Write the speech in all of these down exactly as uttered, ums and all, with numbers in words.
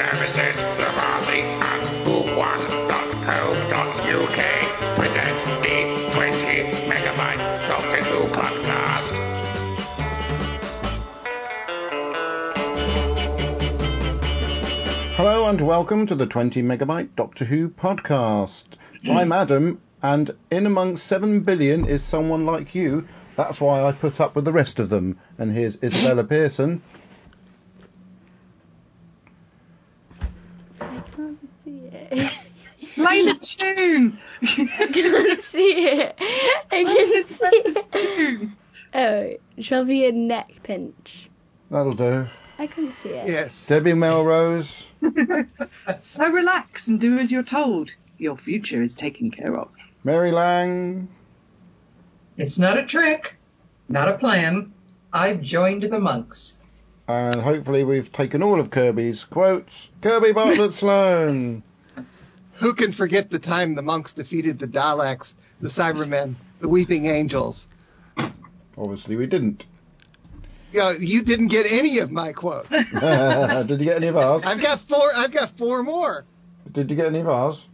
Services, Blavazi and book one dot co dot uk present the twenty megabyte Doctor Who podcast. Hello and welcome to the twenty megabyte Doctor Who podcast. I'm Adam, and in amongst seven billion is someone like you. That's why I put up with the rest of them. And here's Isabella Pearson. I can't see it. Play the tune. I can't see it. I Play can this see first it. tune. Oh, shall be a neck pinch. That'll do. I can see it. Yes. Debbie Melrose. So relax and do as you're told. Your future is taken care of. Mary Lang. It's not a trick, not a plan. I've joined the monks. And hopefully we've taken all of Kirby's quotes. Kirby Bartlett Sloan. Who can forget the time the monks defeated the Daleks, the Cybermen, the Weeping Angels? Obviously we didn't. You know, you didn't get any of my quotes. Did you get any of ours? I've got four. I've got four more. Did you get any of ours?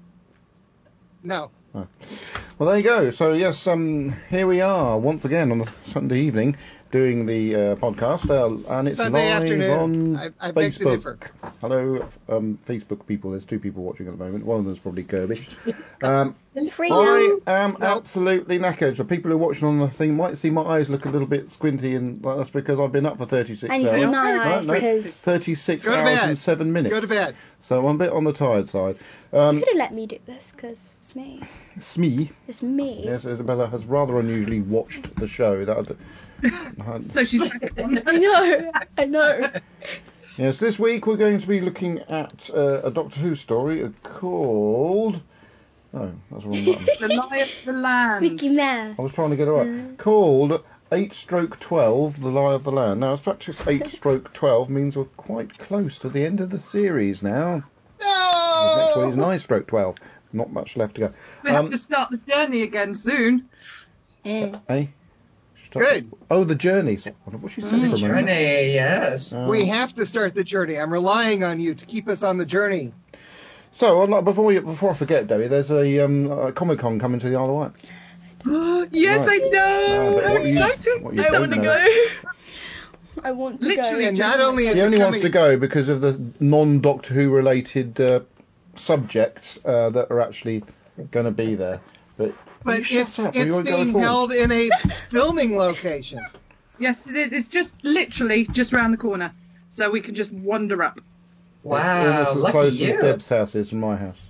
No. Oh. Well, there you go. So, yes, um, here we are once again on a Sunday evening doing the uh, podcast, uh, and it's Sunday live afternoon. on I- I beg to differ. Facebook. Hello, um, Facebook people. There's two people watching at the moment. One of them's probably Kirby. Um, Free I now. am absolutely knackered. So people who are watching on the thing might see my eyes look a little bit squinty, and that's because I've been up for thirty-six And you hours. see my No, eyes no, because thirty-six Go to hours bed. and seven minutes. Go to bed. So I'm a bit on the tired side. you Um, could have let me do this because it's me. Smee. It's me. Yes, Isabella has rather unusually watched the show. That, So she's back on. I know. I know. yes, this week we're going to be looking at uh, a Doctor Who story called... Oh, that's the wrong button. The Lie of the Land. Mickey Mouse. I was trying to get it right. Called eight stroke twelve, The Lie of the Land. Now, the fact it's eight stroke twelve means we're quite close to the end of the series now. The next one is No. nine stroke twelve. Not much left to go. We have Um, to start the journey again soon. Eh. eh? Stop. Good. Oh, the journey. So, what she said for a moment. Journey, yes. Um, We have to start the journey. I'm relying on you to keep us on the journey. So, I'd like- before you, before I forget, Debbie, there's a, um, a Comic Con coming to the Isle of Wight. Yes, Right. I know. No, but I'm what you- excited. what you I don't want to know- go. I want to Literally, go. And not only is He it only wants coming, to go because of the non-Doctor Who related uh, subjects uh, that are actually going to be there. But, but you shut it's up, or you it's won't go being at all. held in a filming location. Yes, it is. It's just literally just round the corner, so we can just wander up. It's Wow, almost as lucky close you. as Deb's house is from my house.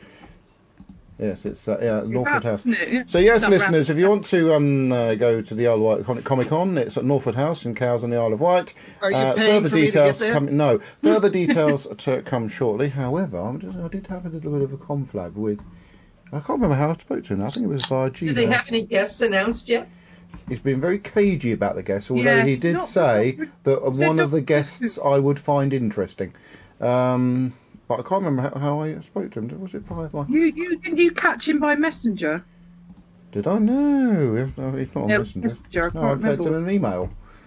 Yes, it's uh, yeah, Northwood House. Isn't it? So yes, Not listeners, round- if you want to um, uh, go to the Isle of Wight Comic Con, it's at Northwood House in Cowes on the Isle of Wight. Are you Uh, paying further for me to details get there? come, no, further details to come shortly. However, I did, I did have a little bit of a conflab with. I can't remember how I spoke to him. I think it was via Gmail. Do they have any guests announced yet? He's been very cagey about the guests, although Yeah, he did not- say that said one of not- the guests I would find interesting. Um, but I can't remember how, how I spoke to him. Was it via my... You you didn't you catch him by messenger? Did I? No, no, he's not on No, Messenger. Messenger, I No, can't I've sent him remember. an email.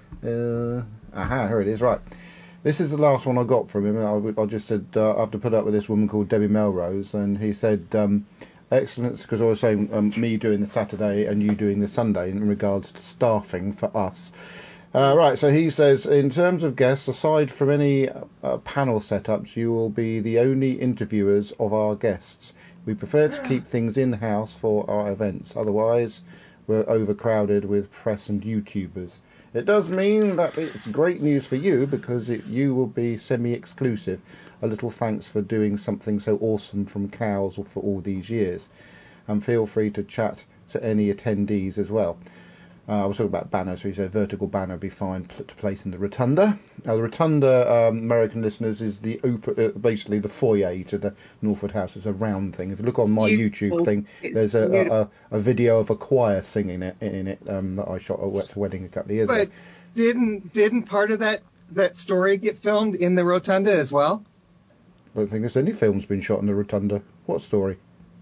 Uh, aha, here it is. Right. This is the last one I got from him. I, I just said uh, I have to put up with this woman called Debbie Melrose, and he said, um, excellent, because I was saying um, me doing the Saturday and you doing the Sunday in regards to staffing for us. Uh, right, so he says, in terms of guests, aside from any uh, panel setups, you will be the only interviewers of our guests. We prefer to keep things in-house for our events, otherwise we're overcrowded with press and YouTubers. It does mean that it's great news for you because it, you will be semi-exclusive. A little thanks for doing something so awesome from Cowes for all these years. And feel free to chat to any attendees as well. Uh, I was talking about banner, so he said vertical banner would be fine pl- to place in the rotunda. Now, the rotunda, um, American listeners, is the open, uh, basically the foyer to the Northwood House. It's a round thing. If you look on my Beautiful. YouTube thing, It's there's a, beautiful. a, a video of a choir singing it in it um, that I shot at a wet- wedding a couple of years But ago. didn't didn't part of that that story get filmed in the rotunda as well? I don't think there's any films been shot in the rotunda. What story?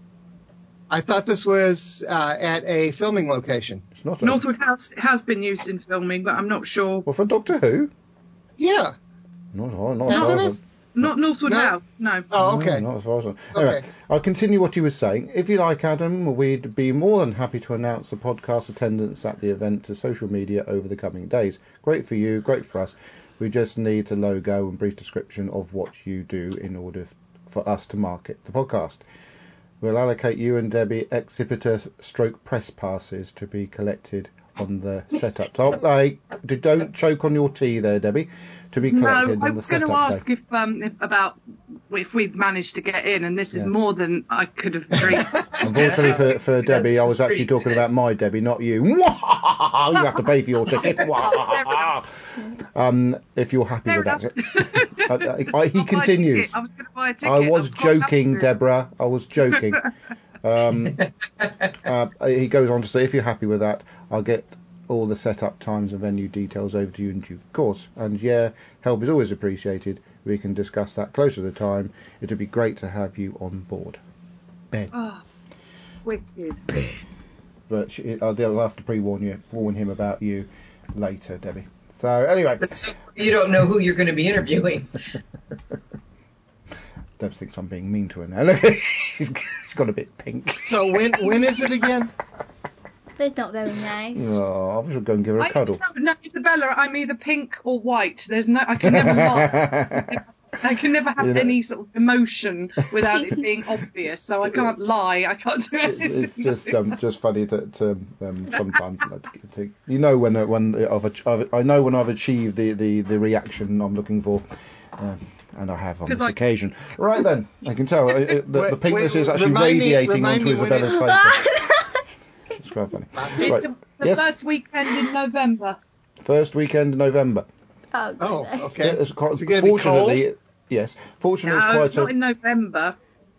I thought this was uh, at a filming location. It's not. A, Northwood House has been used in filming, but I'm not sure. well, for Doctor Who? Yeah. Not, not, Isn't not it? Not Northwood No? House, no. Oh, okay. No, not as far as I Anyway, Okay. I'll continue what you were saying. If you like, Adam, we'd be more than happy to announce the podcast attendance at the event to social media over the coming days. Great for you, great for us. We just need a logo and brief description of what you do in order f- for us to market the podcast. We'll allocate you and Debbie exhibitor stroke press passes to be collected on the setup. Top, like, don't choke on your tea there, Debbie. To be No, collected I on the was going setup to ask day. if um if, about if we'd managed to get in, and this is Yeah. more than I could have dreamed. Unfortunately for, for Debbie, this I is was actually pretty talking good. about my Debbie, not you. You have to pay for your ticket. um, if you're happy Fair with that. enough. I, I, I, he I'll buy a continues. ticket. I was going to buy a ticket. I was I've got joking, nothing. Deborah. I was joking. Um, uh, he goes on to say, if you're happy with that, I'll get all the setup times and venue details over to you in due course. And yeah, help is always appreciated. We can discuss that closer to the time. It would be great to have you on board. Ben. Oh, wicked. But she, I'll, I'll have to pre-warn you, warn him about you later, Debbie. So anyway, But so you don't know who you're going to be interviewing. Deb thinks I'm being mean to her now. Look, she's, she's got a bit pink. So when when is it again? That's not very nice. Oh, I should go and give her a I, cuddle. no, no, Isabella, I'm either pink or white. There's no, I can never lie. I can never have You know- any sort of emotion without it being obvious. So I can't lie. I can't do It's, anything. it's just um, just funny to, to um, sometimes like, to, to, you know when uh, when I've, ach- I've I know when I've achieved the, the, the reaction I'm looking for, um, and I have on 'Cause this I- occasion. Right then, I can tell uh, it, the, Wait, the pinkness wait, is actually remind me- radiating remind onto me when Isabella's it- face. It's quite funny. It's Right. the Yes. first weekend in November. First weekend in November. Oh, Oh, goodness. okay. Yeah, it's quite, Is it going to be cold? fortunately, yes. Fortunately, No, it's not quite in a. November.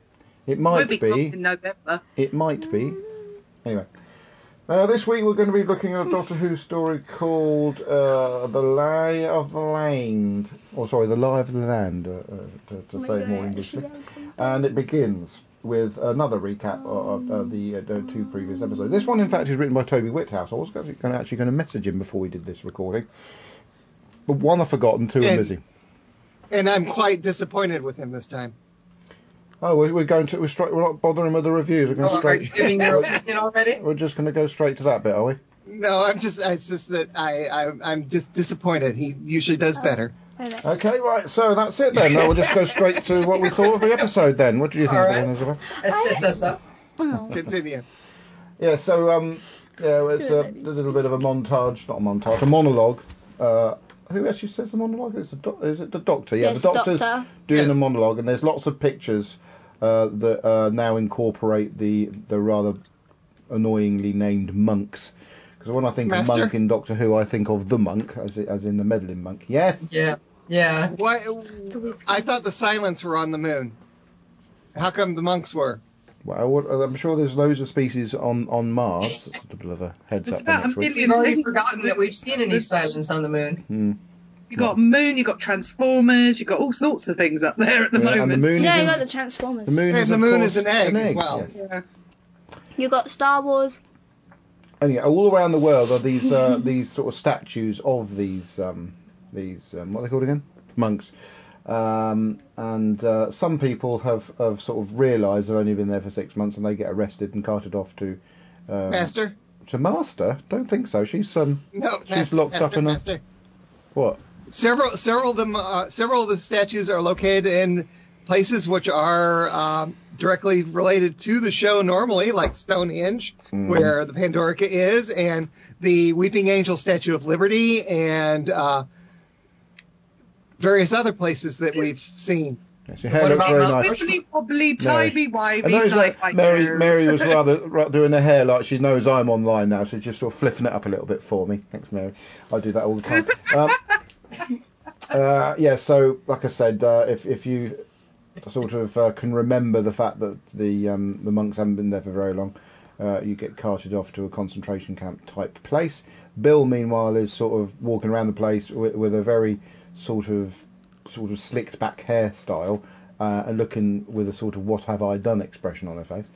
It Won't might be cold be. in November. It might be. Anyway. Uh, this week we're going to be looking at a Doctor Who story called uh, The Lie of the Land. Or, sorry, The Lie of the Land, uh, uh, to, to say it more Englishly. And it begins with another recap of, of uh, the uh, two previous episodes. This one, in fact, is written by Toby Whithouse. I was going to, actually going to message him before we did this recording. But one I've forgotten, two I'm And- busy. And I'm quite disappointed with him this time. Oh, we're, we're going to. We're, straight, we're not bothering with the reviews. We're going Oh, are you straight. giving your opinion already? We're just going to go straight to that bit, are we? No, I'm just it's just that I, I I'm just disappointed. He usually does better. Okay. Okay, right. So that's it then. Now we'll just go straight to what we thought of the episode then. What do you think, All right. Elizabeth? That sets us up. Oh. Continue. Yeah. So um, yeah, it's a, a little bit of a montage, not a montage, a monologue. Uh, who actually says the monologue? It's the doc- is it the Doctor? Yeah, Yes, the Doctor's Doctor. doing a Yes. monologue, and there's lots of pictures uh, that uh, now incorporate the the rather annoyingly named monks. Because when I think Master? of monk in Doctor Who, I think of the monk, as i- as in the meddling monk. Yes. Yeah, yeah. Why? I thought the Silents were on the moon. How come the monks were? Well, what- I'm sure there's loads of species on, on Mars. That's a bit of a heads There's up for about a next week. million We've already things. forgotten that we've seen any silence on the moon. Hmm. You've got Moon, you've got Transformers, you've got all sorts of things up there at the Yeah, moment. and the moon Yeah, is you in- got the Transformers. the moon And is the of moon course, is an egg as well. yes. Yeah. You got Star Wars. And yeah, all around the world are these uh, these sort of statues of these um, these um, what are they called again? Monks. Um, and uh, some people have, have sort of realised they've only been there for six months and they get arrested and carted off to um, Master? to Master. Don't think so. She's um No, she's master, locked master, up in a master. what? Several several of them uh, several of the statues are located in places which are um, directly related to the show normally, like Stonehenge, Mm. where the Pandorica is, and the Weeping Angel Statue of Liberty, and uh, various other places that we've seen. Yes, your hair What looks about very Mount nice. Wibbly wobbly, Mary. timey I wimey, noticed sci-fi that Mary, show. Mary was rather ra- doing her hair like she knows I'm online now, so just sort of flipping it up a little bit for me. Thanks, Mary. I do that all the time. um, uh, yeah, so like I said, uh, if if you sort of uh, can remember the fact that the um, the monks haven't been there for very long, uh, you get carted off to a concentration camp type place. Bill, meanwhile, is sort of walking around the place with, with a very sort of sort of slicked back hairstyle uh, and looking with a sort of "what have I done" expression on her face.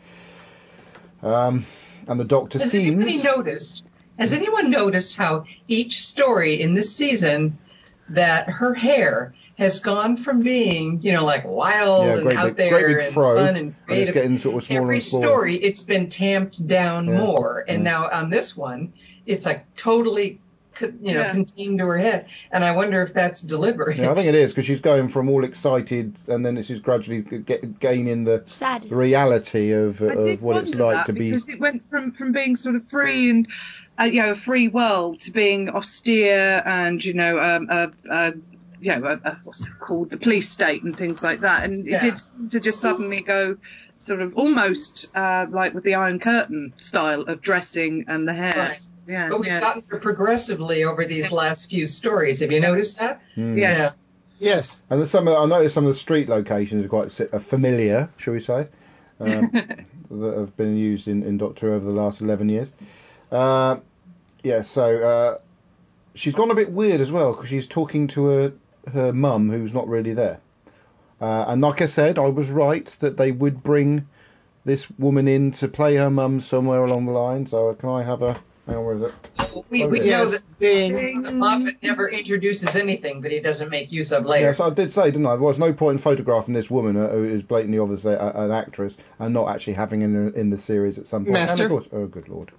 Um, and the Doctor Has seems. anybody noticed? Has anyone noticed how each story in this season that her hair has gone from being, you know, like wild Yeah, and great out big- great there big and throw, fun and and it's creative. getting sort of smaller Every and smaller. story, it's been tamped down Yeah, more. And yeah. now on this one, it's like totally, co- you know, Yeah. contained to her head. And I wonder if that's deliberate. Yeah, I think it is, because she's going from all excited, and then it's just gradually get, gaining the Sad. reality of I of did what it's wonder like that to be. because it went from, from being sort of free and uh, you know a free world to being austere and you know um, a, a you know a, a, what's it called, the police state and things like that, and Yeah. it did seem to just suddenly go sort of almost uh, like with the Iron Curtain style of dressing and the hair. Right. Yeah, But we've yeah. gotten her progressively over these last few stories. Have you noticed that? Hmm. Yes. Yes. And there's some. Of, I noticed some of the street locations are quite si- are familiar, shall we say, um, that have been used in, in Doctor Who over the last eleven years. Uh, yeah, so uh, she's gone a bit weird as well, because she's talking to her her mum, who's not really there. Uh, and like I said, I was right that they would bring this woman in to play her mum somewhere along the line. So can I have a? Hang on, where is it? We, Oh, we yeah. know Yes. that Ding. Moffat never introduces anything that he doesn't make use of later. Yes, I did say, didn't I? There was no point in photographing this woman uh, who is blatantly obviously a, an actress and not actually having her in, in the series at some point. Master? And of course, oh, good lord.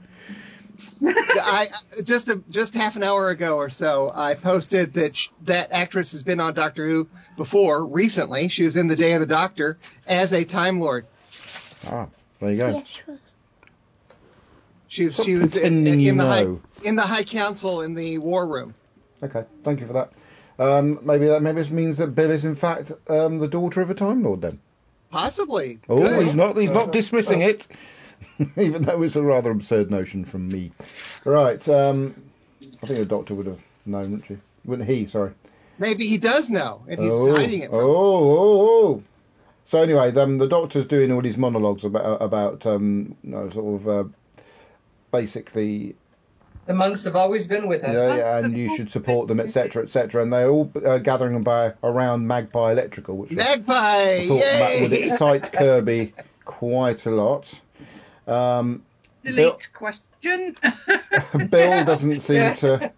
I just a, just half an hour ago or so, I posted that sh- that actress has been on Doctor Who before. Recently, she was in the Day of the Doctor as a Time Lord. Ah, there you go. Yeah, sure. She was Stop she was in, pretending in you the high know. in the High Council in the War Room. Okay, thank you for that. Um, maybe that maybe it means that Bill is in fact um, the daughter of a Time Lord then. Possibly. Oh, Good. he's not. He's Uh, not dismissing it, even though it's a rather absurd notion from me. Right. Um, I think the Doctor would have known, wouldn't she? Wouldn't he? Sorry. Maybe he does know, and he's oh, hiding it from oh, us. oh, oh. So anyway, um, the Doctor's doing all these monologues about about um, you know, sort of uh, basically, The monks have always been with us. yeah, yeah, and you should support them, et cetera, et cetera. And they're all uh, gathering by around Magpie Electrical, which I Magpie! thought that would Yay! excite Kirby quite a lot. Um, Bill, Delete question. Bill doesn't seem to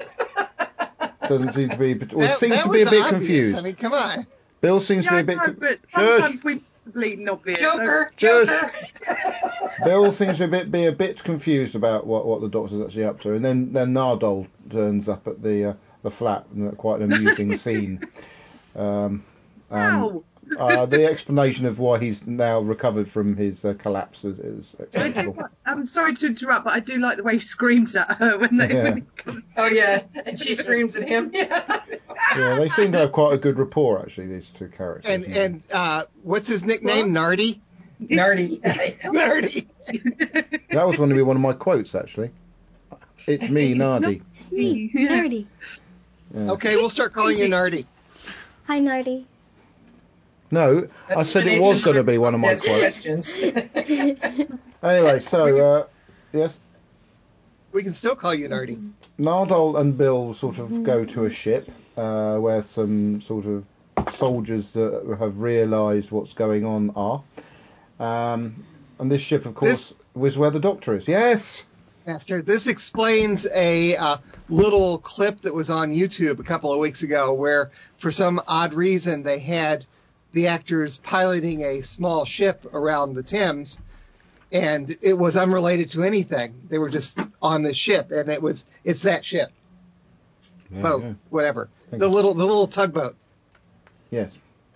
doesn't seem to be, or That- seems that to be a was bit obvious. confused. I mean, come on. Bill seems Yeah, to be a I bit. know, but Shush. sometimes we bleeding obvious. Joker, Just- Joker. Bill seems to be, be a bit confused about what, what the Doctor's actually up to, and then then Nardole turns up at the uh, the flat, and quite an amusing scene. Um, and, Ow. uh, the explanation of why he's now recovered from his uh, collapse is, is I do, acceptable. I'm sorry to interrupt, but I do like the way he screams at her when they. Yeah. When he comes. Oh, yeah. And she screams at him. Yeah. Yeah, they seem to have quite a good rapport, actually, these two characters. And and uh, what's his nickname? What? Nardy. Nardy. Nardy. That was going to be one of my quotes, actually. It's me, Nardi. It's me, Yeah. Nardi. Yeah. Okay, we'll start calling you Nardy. Hi, Nardi. No, I said it was going to be one of my That's quotes. questions. Anyway, so, uh, yes, We can still call you Nardy. Nardole and Bill sort of go to a ship uh, where some sort of soldiers that have realised what's going on are. Um, and this ship, of course, This- was where the Doctor is. Yes! After this explains a uh, little clip that was on YouTube a couple of weeks ago, where for some odd reason they had the actors piloting a small ship around the Thames, and it was unrelated to anything. They were just on the ship, and it was it's that ship, Yeah, boat, yeah. whatever, Thank the you. little the little tugboat. Yes.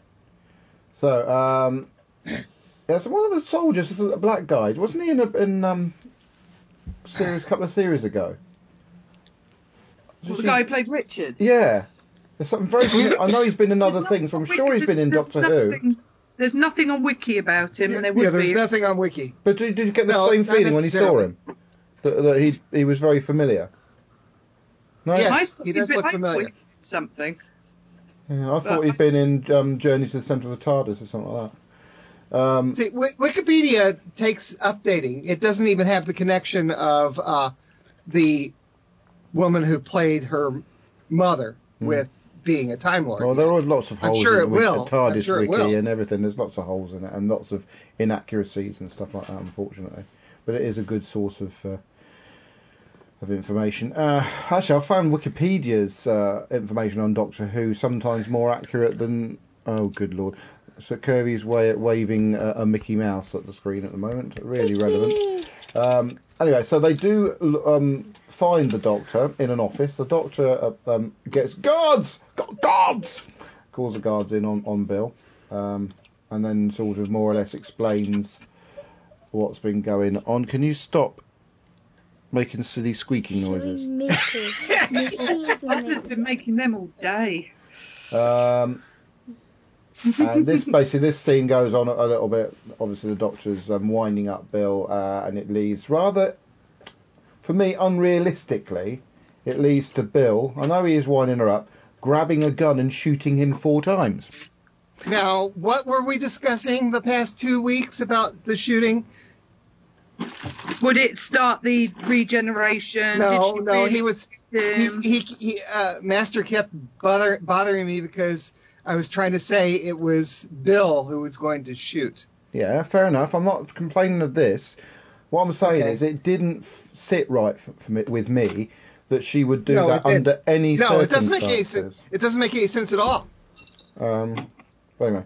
So, um, yeah, so one of the soldiers, a black guy, wasn't he in a in, um, series, a couple of series ago? Well, the guy who played Richard. Yeah. There's something very. I know he's been in other There's things, but I'm nothing- sure he's been in there's Doctor Who. nothing- There's nothing on Wiki about him, Yeah, and there would yeah, there's be. nothing on Wiki. But did, did you get the No, same not feeling when you saw necessarily. him? That, that he he was very familiar. No. Yes. I thought he does he'd look been- I familiar. thought he'd been Something. Yeah, I thought But- he'd been in um, Journey to the Centre of the TARDIS or something like that. Um, See, w- Wikipedia takes updating. It doesn't even have the connection of uh, the woman who played her mother with being a Time Lord. well, there yet. are lots of I'm holes sure in it the wiki- will. the TARDIS I'm sure it wiki will. and everything. There's lots of holes in it and lots of inaccuracies and stuff like that, unfortunately. But it is a good source of uh, of information. Uh, actually, I found Wikipedia's uh, information on Doctor Who sometimes more accurate than. Oh, good lord! So Kirby's wa- waving a, a Mickey Mouse at the screen at the moment. Really relevant. Um, anyway, so they do um, find the Doctor in an office. The Doctor uh, um, gets guards, Gu- guards, calls the guards in on on Bill, um, and then sort of more or less explains what's been going on. Can you stop making silly squeaking noises? Mickey. Mickey is a I've just Mickey. been making them all day. Um, and this basically this scene goes on a, a little bit. Obviously, the Doctor's um, winding up Bill, uh, and it leads rather, for me, unrealistically, it leads to Bill. I know he is winding her up, grabbing a gun and shooting him four times. Now, what were we discussing the past two weeks about the shooting? Would it start the regeneration? No, Did she no, really he was. He, him? he, he uh, Master kept bother, bothering me because I was trying to say it was Bill who was going to shoot. Yeah, fair enough. I'm not complaining of this. What I'm saying Okay. is, it didn't f- sit right for, for me, with me that she would do No, that it didn't. under any No, it doesn't circumstances. make any sense. It doesn't make any sense at all. Um, but anyway.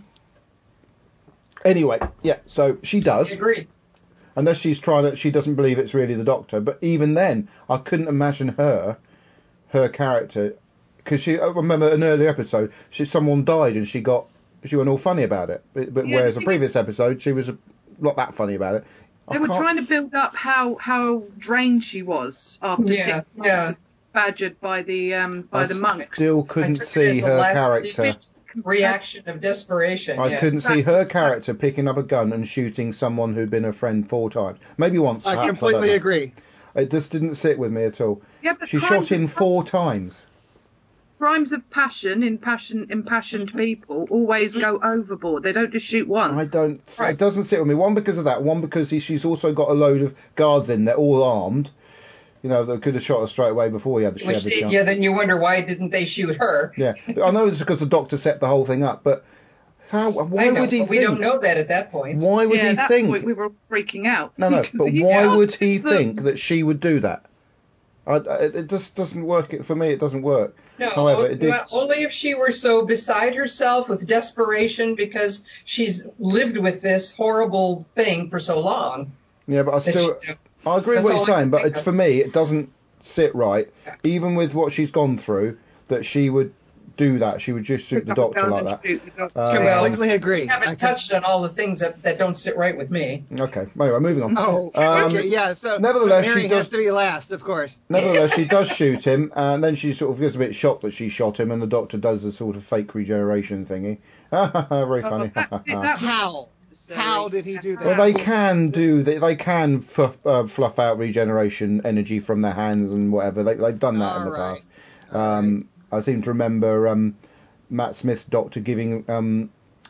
Anyway, yeah. So she does. I agree. Unless she's trying to, she doesn't believe it's really the Doctor. But even then, I couldn't imagine her, her character, because she. I remember an earlier episode, she someone died and she got, she went all funny about it. But, but Yeah, whereas the the thing previous is- episode, she was not that funny about it. I They were can't- trying to build up how how drained she was after Yeah, six months yeah. of badgered by the um by I the monks. Still I couldn't took it see as a her last character. Reaction of desperation. I yeah. couldn't see her character picking up a gun and shooting someone who'd been a friend four times. Maybe once. I perhaps, completely don't know. agree. It just didn't sit with me at all. Yeah, but She crimes shot him of- four times. Crimes of passion in passion impassioned people always go overboard. They don't just shoot once. I don't. Right. It doesn't sit with me. One because of that. One because he, she's also got a load of guards in there, all armed. You know, that could have shot her straight away before he had the she had Which, the chance. yeah, then you wonder why didn't they shoot her? Yeah. I know it's because the Doctor set the whole thing up, but how? Why I know, would he but we think? don't know that at that point. Why would yeah, he at that think? point we were freaking out. No, no. But Yeah. why would he The- think that she would do that? I, I- it just doesn't work. For me, it doesn't work. No, However, it did. well, only if she were so beside herself with desperation because she's lived with this horrible thing for so long. Yeah, but I that still. she- I agree with That's what all you're I saying, can but think it, of. for me, it doesn't sit right. Even with what she's gone through, that she would do that. She would just shoot Pick the up a Doctor gun like and that. shoot the doctor. Uh, Completely agree. We haven't I touched on all the things that, that don't sit right with me. Okay. Anyway, moving on. Oh, Um, okay, yeah. So, nevertheless, so Mary she does- has to be last, of course. Nevertheless, she does shoot him, and then she sort of gets a bit shocked that she shot him, and the Doctor does the sort of fake regeneration thingy. Very Oh, funny. that's it, that was How? necessary. How did he do that? Well, they can do. They, they can fluff, uh, fluff out regeneration energy from their hands and whatever. They, they've done that in the All right. past. All Um, I seem to remember um, Matt Smith's Doctor giving um,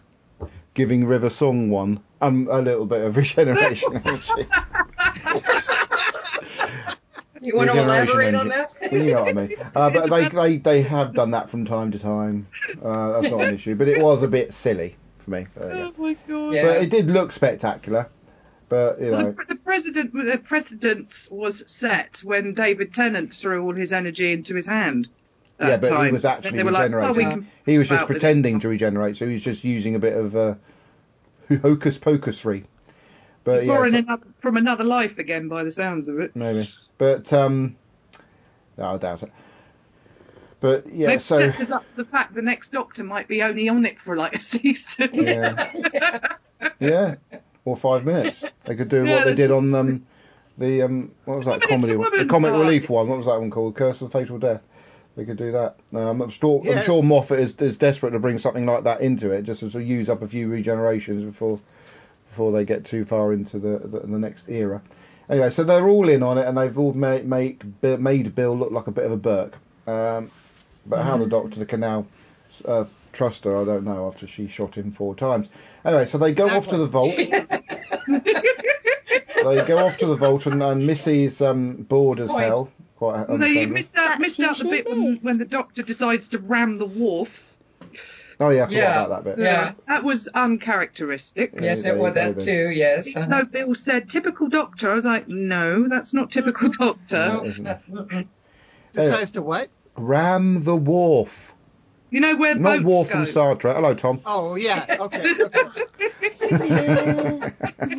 giving River Song one um, a little bit of regeneration energy. You want to Regeneration elaborate on energy. that? You know what I mean. Uh, but they, they they have done that from time to time. Uh, that's not an issue. But it was a bit silly for me. There you go. Oh my god. Yeah. But it did look spectacular. But you Well, know. the, the president, the precedence was set when David Tennant threw all his energy into his hand. That Yeah, but time. he was actually And they were like, oh, we regenerating. can He was come just out with it. pretending to regenerate, so he was just using a bit of uh, hocus pocusry. But yeah, Born so- another, from another life again, by the sounds of it. maybe. But um, no, I doubt it. But yeah, They've so set us up the fact the next Doctor might be only on it for like a season. yeah, yeah, or five minutes. They could do Yeah, what they that's- did on um, the um, what was that Woman, comedy it's a one? The woman. comic Oh, relief yeah. one. What was that one called? Curse of Fatal Death. They could do that. Um, I'm sure. I'm Yes. sure Moffat is, is desperate to bring something like that into it, just to sort of use up a few regenerations before before they get too far into the the, the next era. Anyway, so they're all in on it, and they've all made make, made Bill look like a bit of a Burke. Um, but how the Doctor can now uh, trust her, I don't know. After she shot him four times. Anyway, so they go off to the vault. They go off to the vault, and, and Missy's um, bored as Point. hell. Quite No, you understandably. missed out, That's missed who out the she bit when, is. when the Doctor decides to ram the wharf. Oh yeah, I forgot Yeah. about that bit. Yeah. That was uncharacteristic. Yes, There it you was go that then. too. Yes. Uh-huh. No, Bill said typical doctor. I was like, no, that's not typical doctor. No. No, isn't uh, mm-mm. Decides to what? Ram the Wharf. You know where Not boats Wharf go? from Star Trek. Hello, Tom. Oh, yeah. Okay. okay.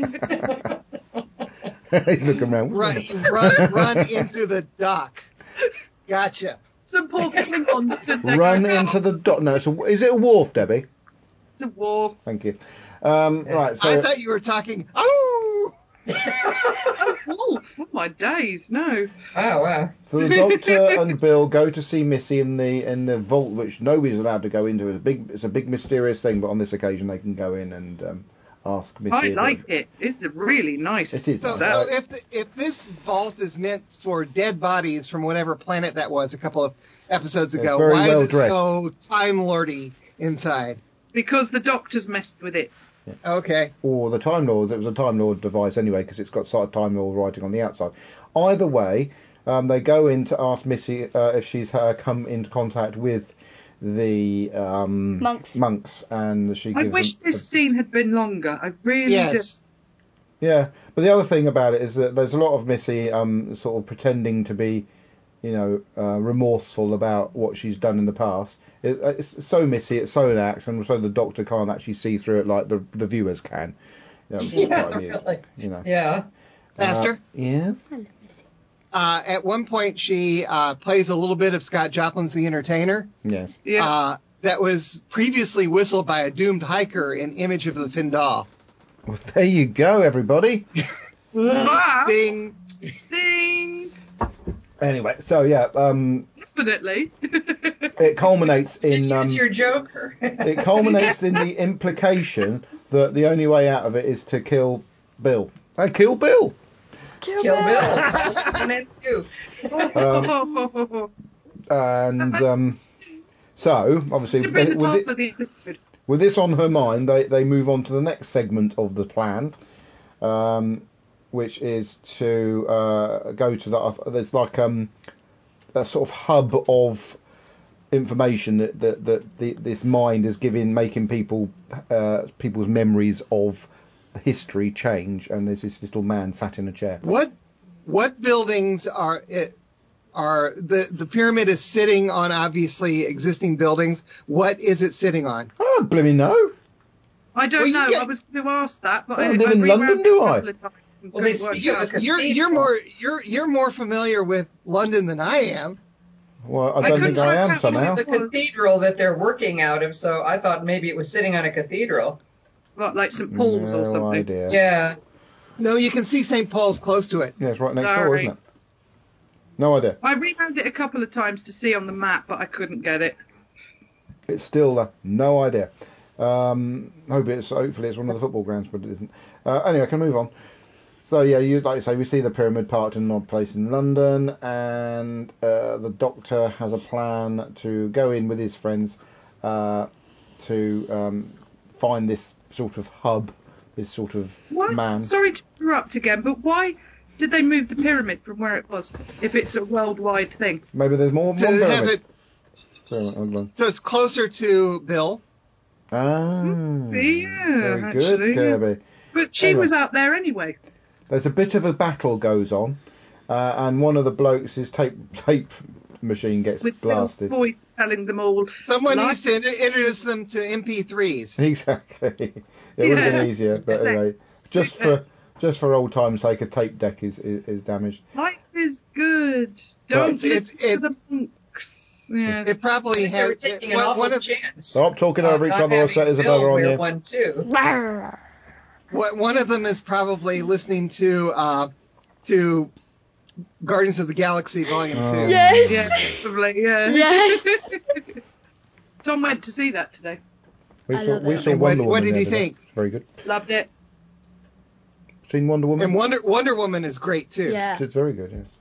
He's looking around. Run, What's run, run into the dock. Gotcha. Some poor Klingons stood there. Run going, into the dock. No, it's a, is it a wharf, Debbie? It's a wharf. Thank you. Um, right, so I thought you were talking. Oh! A wolf. Oh my days, no. Oh wow. so the Doctor and Bill go to see Missy in the in the vault, which nobody's allowed to go into. It's a big, it's a big mysterious thing, but on this occasion they can go in and um, ask Missy. I a bit like of- it. It's a really nice. It is. So, nice. so if if this vault is meant for dead bodies from whatever planet that was a couple of episodes It's ago, very why well is it dressed. so Time Lordy inside? Because the doctor's messed with it. Okay. Or the Time Lords. It was a Time Lord device anyway, because it's got sort of Time Lord writing on the outside. Either way, um, they go in to ask Missy uh, if she's uh, come into contact with the um, Monks. monks, and she I gives wish them this a- scene had been longer. I really Yes. Yeah, but the other thing about it is that there's a lot of Missy um, sort of pretending to be, you know, uh, remorseful about what she's done in the past. It, it's so Missy, it's so an act, and so the Doctor can't actually see through it like the the viewers can. You know, which is Yeah, quite amusing, really. you know. Yeah. Master? Uh, yes. Uh, at one point, she uh, plays a little bit of Scott Joplin's The Entertainer. Yes. did. Yeah. Uh, that was previously whistled by a doomed hiker in Image of the Findal. Well, there you go, everybody. Ah, Ding. ding. Anyway, so yeah, um, Definitely. it culminates in um, Use your joker. it culminates in the implication that the only way out of it is to kill Bill. Hey, kill Bill. Kill Bill. One and two. And um, so, obviously, Should be the with, title it, of the episode. with this on her mind, they, they move on to the next segment of the plan, um, which is to uh, go to the. There's like um, a sort of hub of information that that, that the, this mind is giving, making people uh, people's memories of history change. And there's this little man sat in a chair. What what buildings are it? Are the the pyramid is sitting on obviously existing buildings? What is it sitting on? I don't blooming know. I don't Well, you know. get- I was going to ask that, but I I, don't live I in rewound London, it do a I? couple of times and Well, they couldn't work speak out. of You're you're more you're you're more familiar with London than I am. Well, I I don't couldn't think I work am out somehow. The cathedral that they're working out of, so I thought maybe it was sitting on a cathedral. Like, like St Paul's no or something. idea. Yeah. No, you can see Saint Paul's close to it. Yeah, it's right next door, Sorry. isn't it? No idea. I rewound it a couple of times to see on the map, but I couldn't get it. It's still uh, no idea. Um, hope it's hopefully it's one of the football grounds, but it isn't. Uh, anyway, I can move on. So yeah, you like you say, we see the pyramid parked in an odd place in London, and uh, the Doctor has a plan to go in with his friends uh, to um, find this sort of hub, this sort of Why? man. Sorry to interrupt again, but why did they move the pyramid from where it was if it's a worldwide thing? Maybe there's more than To one have pyramid. it Pyramid, hold on. so it's closer to Bill. Ah, Yeah, very actually, good, yeah. Kirby. But she Anyway. was out there anyway. There's a bit of a battle goes on, uh, and one of the blokes' his tape tape machine gets With blasted. Bill's voice telling them all. Someone Like- needs to inter- introduce them to M P threes. Exactly. It would have Yeah. been easier, but Sex. anyway, just for just for old time's sake, a tape deck is is, is damaged. Life is good. Don't It's- listen it's- to the monks. Yeah. It probably They were has taking it, an one, awful one of chance. Stop talking Uh, over each not other, or having set Isabella Bill on wear you. one too. one one of them is probably listening to uh, to Guardians of the Galaxy Volume Oh. Two. Yes. Yeah, probably, yeah. Yes. Tom went to see that today. We I saw, love we it. saw And what- Wonder Woman. what did the he other day. think? Very good. Loved it. Seen Wonder Woman? And Wonder Wonder Woman is great too. Yeah. It's very good. Yes.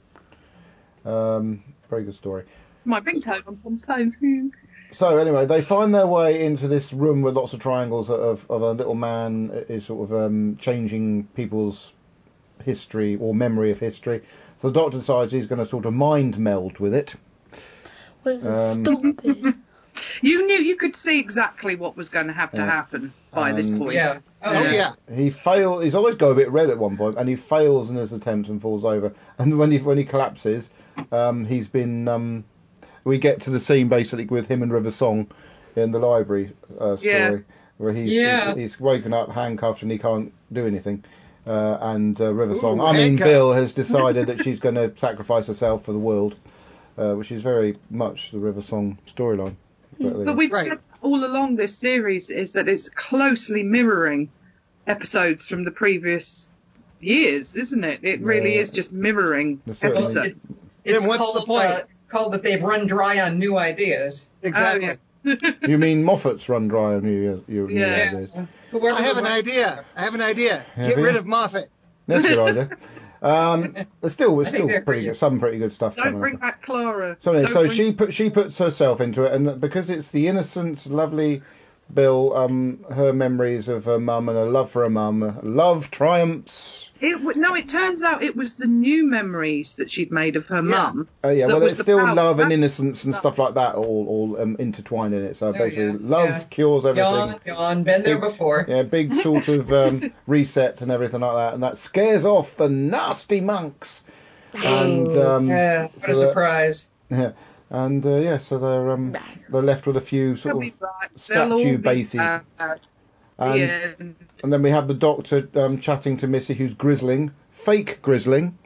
Um, very good story. My ringtone on Tom's phone. So anyway, they find their way into this room with lots of triangles of, of a little man is sort of um, changing people's history or memory of history. So the Doctor decides he's going to sort of mind meld with it. What is it? Um, Stop it. You knew, you could see exactly what was going to have to Yeah. happen by this Um, point. Yeah. Oh, Oh, yeah. yeah. He failed. His eyes go a bit red at one point, and he fails in his attempt and falls over. And when he when he collapses, um, he's been. Um, we get to the scene basically with him and River Song in the library uh, story, Yeah. where he's, Yeah. he's he's woken up handcuffed and he can't do anything. Uh, and uh, River Ooh, Song, I mean, handcuffs. Bill has decided that she's going to sacrifice herself for the world, uh, which is very much the River Song storyline. But, But we've Right. said all along this series is that it's closely mirroring episodes from the previous years, isn't it? It really Yeah. is just mirroring There's certainly- Well, episodes. it, it's Then what's called, the point? Uh, called that they've run dry on new ideas. Exactly. Oh, yeah. You mean Moffat's run dry on New Year's? New Yeah. Year's Eve? Whoever I have an run- idea. I have an idea. Have Get you? rid of Moffat. That's a good idea. Um, there's still, there's I think still they're pretty pretty- good, some pretty good stuff Don't coming bring up. back Clara. So, anyway, Don't so bring- she put she puts herself into it, and because it's the innocent, lovely Bill, um, her memories of her mum and her love for her mum, love triumphs. It, w- no, it turns out it was the new memories that she'd made of her mum. Oh yeah, that well, was there's the still power. love and That's- innocence and stuff like that all all um, intertwined in it. So Oh, basically, yeah, love yeah. cures everything. Yawn, yawn, been there Big- before. Yeah, big sort of um, reset and everything like that, and that scares off the nasty monks. And um, yeah, what so a that- surprise. Yeah, and uh, yeah, so they're um, they're left with a few sort They'll of be back. They'll all statue be bases, back. and Yeah. and then we have the Doctor um, chatting to Missy, who's grizzling, fake grizzling,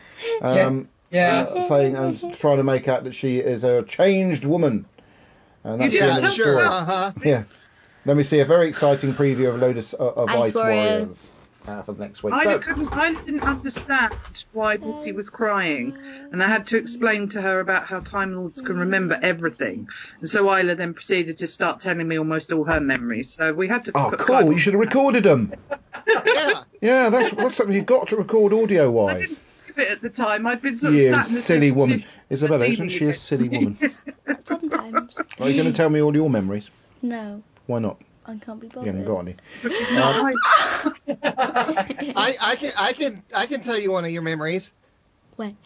um, Yeah. uh, saying and trying to make out that she is a changed woman, and that's You the didn't end of the tell Sure. story. her. Uh-huh. Yeah. Then we see a very exciting preview of a load of, uh, of Ice Ice Warriors. Warriors uh, for next week. I So- couldn't. I didn't understand why Missy was crying, and I had to explain to her about how Time Lords can remember everything. And so Isla then proceeded to start telling me almost all her memories. So we had to. Oh, put cool! Clive You on should have that. recorded them. Yeah. Yeah, that's that's something you've got to record audio I wise. didn't think of it at the time. I'd been sort of You sat in the silly same woman, position, Isabella, isn't leaning she a against silly me. woman? Sometimes. Are you going to tell me all your memories? No, Why not? I can't be You bothered. haven't got any. But she's not like- I, I can I can I can tell you one of your memories. When?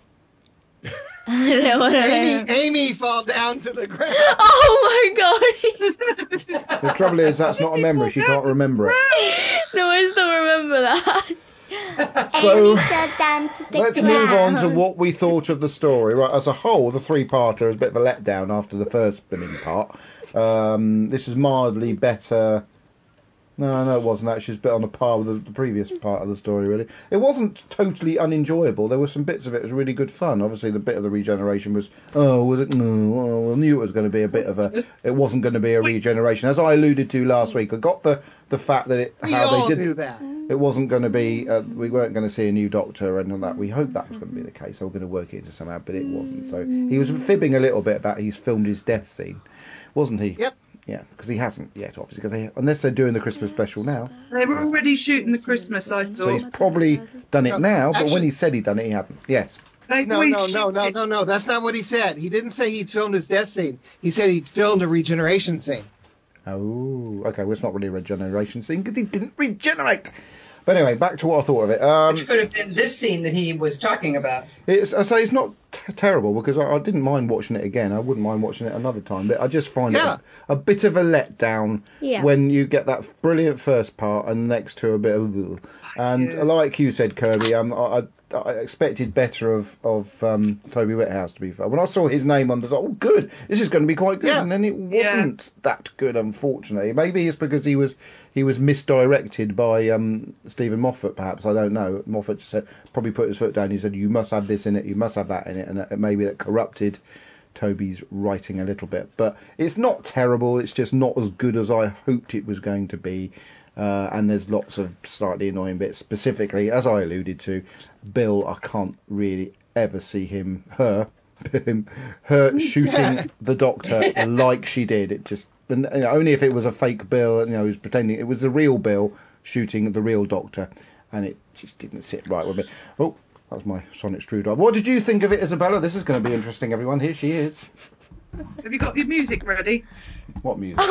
I don't want to Amy Amy fall down to the ground. Oh my god! The trouble is, that's not a memory. She can't remember it. No, I still remember that. So, Amy fell down to the let's move on to ground. what we thought of the story. Right, as a whole, the three-parter is a bit of a letdown after the first spinning part. Um, this is mildly better. No, no, it wasn't. Actually, it's a bit on a par with the, the previous part of the story, really. It wasn't totally unenjoyable. There were some bits of it that was really good fun. Obviously, the bit of the regeneration was, oh, was it? No, oh, I knew it was going to be a bit of a, it wasn't going to be a regeneration. As I alluded to last week, I got the, the fact that it, We how all they did, knew that. it wasn't going to be, uh, we weren't going to see a new Doctor and all that. We hoped that was going to be the case. They were going to work it into somehow, but it wasn't. So he was fibbing a little bit about he's filmed his death scene, wasn't he? Yep. Yeah, because he hasn't yet, obviously, because they, unless they're doing the Christmas special now. They were already shooting the Christmas, I So he's thought. probably done it No, now, but when actually- he said he'd done it, he hadn't. Yes. They No, always no, no, shoot no, it. no, no. That's not what he said. He didn't say he'd filmed his death scene. He said he'd filmed a regeneration scene. Oh, okay. Well, it's not really a regeneration scene because he didn't regenerate. But anyway, back to what I thought of it. Um, Which could have been this scene that he was talking about. it's, I say it's not t- terrible because I, I didn't mind watching it again. I wouldn't mind watching it another time, but I just find Yeah. it a, a bit of a letdown Yeah. when you get that brilliant first part and next to a bit of. ugh. And Yeah. like you said, Kirby, um, I, I, I expected better of of um, Toby Whithouse. To be fair, when I saw his name on the oh, good, this is going to be quite good, Yeah. and then it Yeah. wasn't that good, unfortunately. Maybe it's because he was he was misdirected by um, Stephen Moffat, perhaps. I don't know. Moffat said, probably put his foot down. He said, "You must have this in it. You must have that in it," and uh, maybe that corrupted Toby's writing a little bit. But it's not terrible. It's just not as good as I hoped it was going to be. Uh, and there's lots of slightly annoying bits. Specifically, as I alluded to, Bill, I can't really ever see him, her, him, her shooting the Doctor like she did. It just, and, you know, only if it was a fake Bill, you know, he was pretending it was the real Bill shooting the real Doctor, and it just didn't sit right with me. Oh, that was my sonic screwdriver. What did you think of it, Isabella? This is going to be interesting, everyone. Here she is. Have you got your music ready? What music?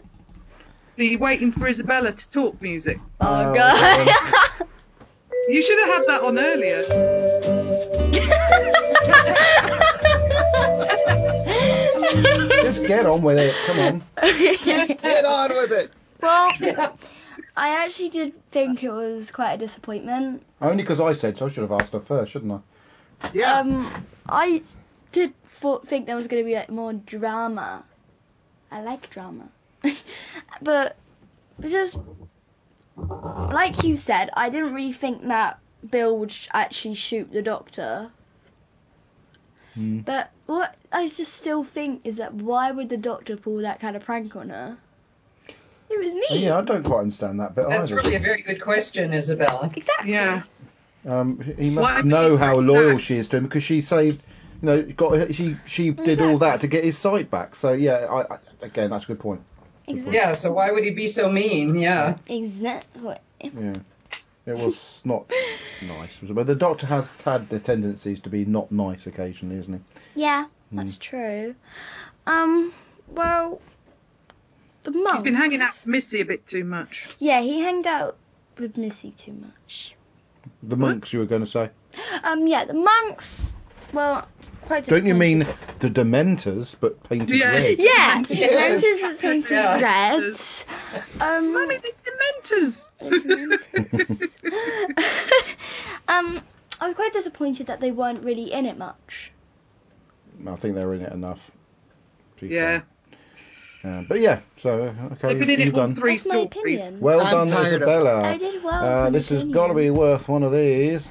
Are you waiting for Isabella to talk music? Oh Oh, god. You should have had that on earlier. Just get on with it. Come on. Get on with it. Well, I actually did think it was quite a disappointment. Only because I said so. I should have asked her first, shouldn't I? Yeah. Um, I did thought, think there was going to be like more drama. I like drama, but just like you said, I didn't really think that Bill would sh- actually shoot the Doctor. Hmm. But what I just still think is that why would the Doctor pull that kind of prank on her? It was me. Yeah, I don't quite understand that bit That's either. really a very good question, Isabella. Exactly. Yeah. Um, he must Why would know he how do loyal that? she is to him because she saved, you know, got she she did all that to get his sight back. So yeah, I, I, again, that's a good point. Exactly. Yeah, so why would he be so mean? Yeah. Exactly. Yeah, it was not nice. But the Doctor has had the tendencies to be not nice occasionally, isn't he? Yeah, that's true. Um, well, the monks. He's been hanging out with Missy a bit too much. Yeah, he hanged out with Missy too much. The monks, you were going to say? Um, yeah, the monks. Well, quite. Don't you mean disappointed. the Dementors, but painted Yes. red? Yeah, Yes. Dementors were painted Yeah. red. Um, Mummy, there's Dementors. Dementors. um, I was quite disappointed that they weren't really in it much. I think they were in it enough. to be Yeah. fair. Uh, but yeah, so okay, They've been in you've it all done. three That's my stories. opinion. Well I'm done, tired of it. Isabella. I did well. Uh, for this my has got to be opinion. worth one of these.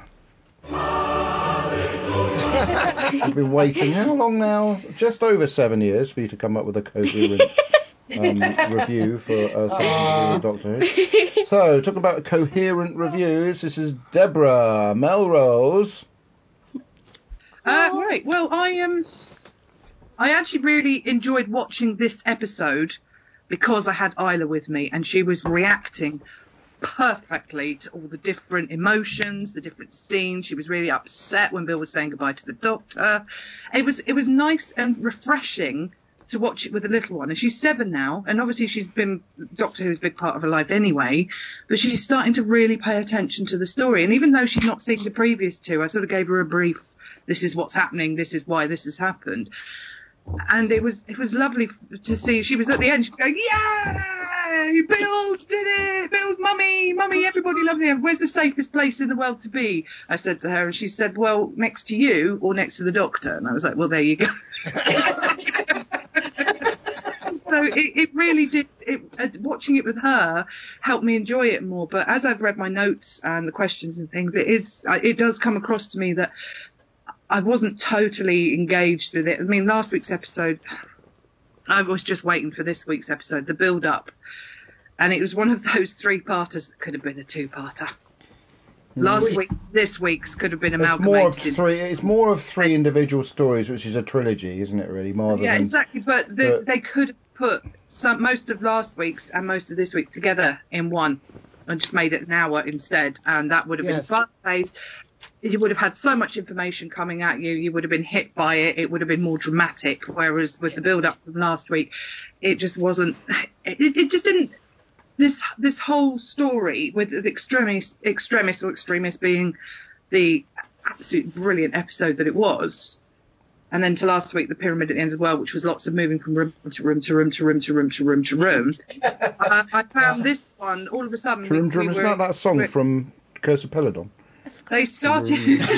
We've been waiting how long now? Just over seven years for you to come up with a coherent um, review for uh, something to do with Doctor Who. So, talking about coherent reviews, this is Deborah Melrose. Uh, right. Well, I um, I actually really enjoyed watching this episode because I had Isla with me and she was reacting perfectly to all the different emotions, the different scenes. She was really upset when Bill was saying goodbye to the Doctor. It was it was nice and refreshing to watch it with a little one. And she's seven now, and obviously she's been Doctor Who's a big part of her life anyway, but she's starting to really pay attention to the story. And even though she's not seen the previous two, I sort of gave her a brief, this is what's happening, this is why this has happened. And it was it was lovely to see. She was at the end, she was going, yay, Bill did it, Bill's mummy, mummy, everybody loved him. Where's the safest place in the world to be? I said to her, and she said, well, next to you or next to the Doctor. And I was like, well, there you go. So it, it really did, it, uh, watching it with her helped me enjoy it more. But as I've read my notes and the questions and things, it is, uh, it does come across to me that I wasn't totally engaged with it. I mean, last week's episode, I was just waiting for this week's episode, the build up. And it was one of those three-parters that could have been a two-parter. Last week, this week's could have been It's more of amalgamated. in- three. It's more of three individual stories, which is a trilogy, isn't it? Really, more Yeah, than exactly. But, the, but- they could have put some most of last week's and most of this week's together in one, and just made it an hour instead, and that would have Yes. been fast-paced. You would have had so much information coming at you. You would have been hit by it. It would have been more dramatic. Whereas with the build-up from last week, it just wasn't. It, it just didn't. This this whole story with the extremis, extremis or extremist being the absolute brilliant episode that it was. And then to last week, the pyramid at the end as well, which was lots of moving from room to room to room to room to room to room to room. uh, I found this one all of a sudden. Trum, we, trum, we isn't were, that that song we- from Curse of Peladon? They started.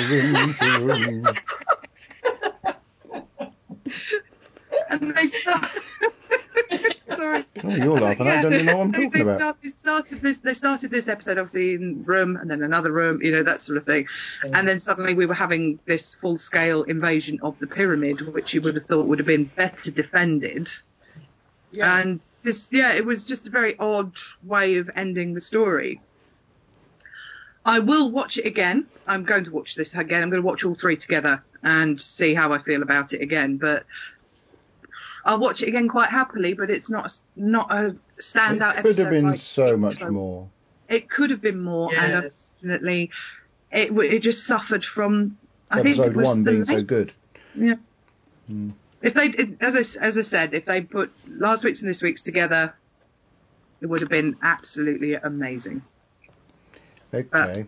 and they started. Sorry. Oh, you're laughing. I don't even know what I'm They- talking they about. Started, started this. They started this episode obviously in room, and then another room, you know, that sort of thing. And then suddenly we were having this full-scale invasion of the pyramid, which you would have thought would have been better defended. Yeah. And this, yeah, it was just a very odd way of ending the story. I will watch it again. I'm going to watch this again. I'm going to watch all three together and see how I feel about it again. But I'll watch it again quite happily. But it's not a, not a standout It could episode. have been like so it much was. more. It could have been more, and Yes. unfortunately, it w- it just suffered from. I think it Episode was one the being so late- good. Yeah. Hmm. If they, it, as I, s- as I said, if they put last week's and this week's together, it would have been absolutely amazing. Okay.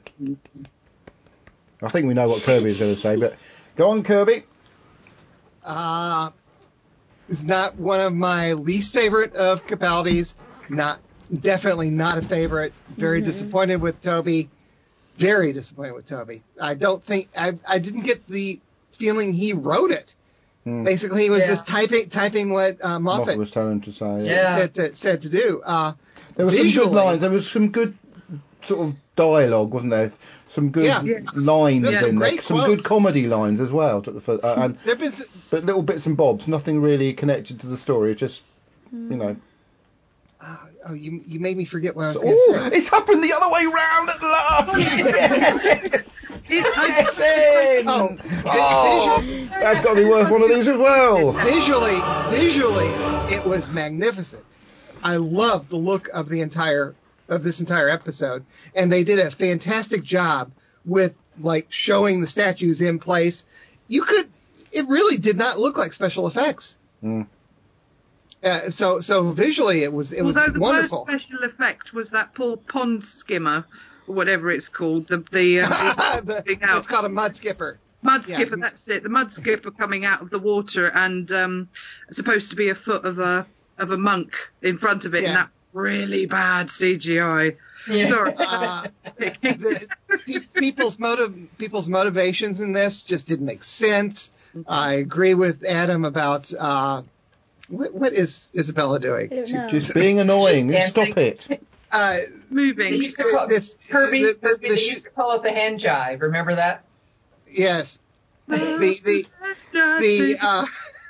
I think we know what Kirby is going to say, but go on, Kirby. Uh, is not one of my least favorite of Capaldi's. Not definitely not a favorite. Very Mhm. disappointed with Toby. Very disappointed with Toby. I don't think I I didn't get the feeling he wrote it. Hmm. Basically, he was Yeah. just typing typing what uh, Moffat Moffat was telling him to say. Yeah. said to said to do. Uh, There were some visually, good lines. There was some good sort of dialogue, wasn't there? Some good Yeah. Yes. lines There's some in there. great Some quotes. good comedy lines as well. To the fir- uh, and There've been s- but little bits and bobs. Nothing really connected to the story. Just you know. uh, oh, you you made me forget what I was So- going to Ooh, say. it's happened the other way round at last. Yes. Get in. Oh, Oh, that's got to be worth one of these as well. Visually, visually, it was magnificent. I loved the look of the entire of this entire episode, and they did a fantastic job with like showing the statues in place. You could, it really did not look like special effects. Mm. Uh, so, so visually, it was it was Although the wonderful. worst special effect was that poor pond skimmer, or whatever it's called, the the, um, The- being out. it's called a mud skipper. mud yeah, skipper. it's- That's it. The mud skipper coming out of the water and um, supposed to be a foot of a of a monk in front of it, Yeah. and that really bad C G I. Yeah. Sorry. Uh, the, pe- people's motive, people's motivations in this just didn't make sense. I agree with Adam about uh, what, what is Isabella doing? I don't know. Just being annoying. Just Stop dancing. it. Uh, Moving. They used to call this- Kirby. the- the- Kirby the they sh- used to call it the hand jive. Remember that? yes, the the the uh,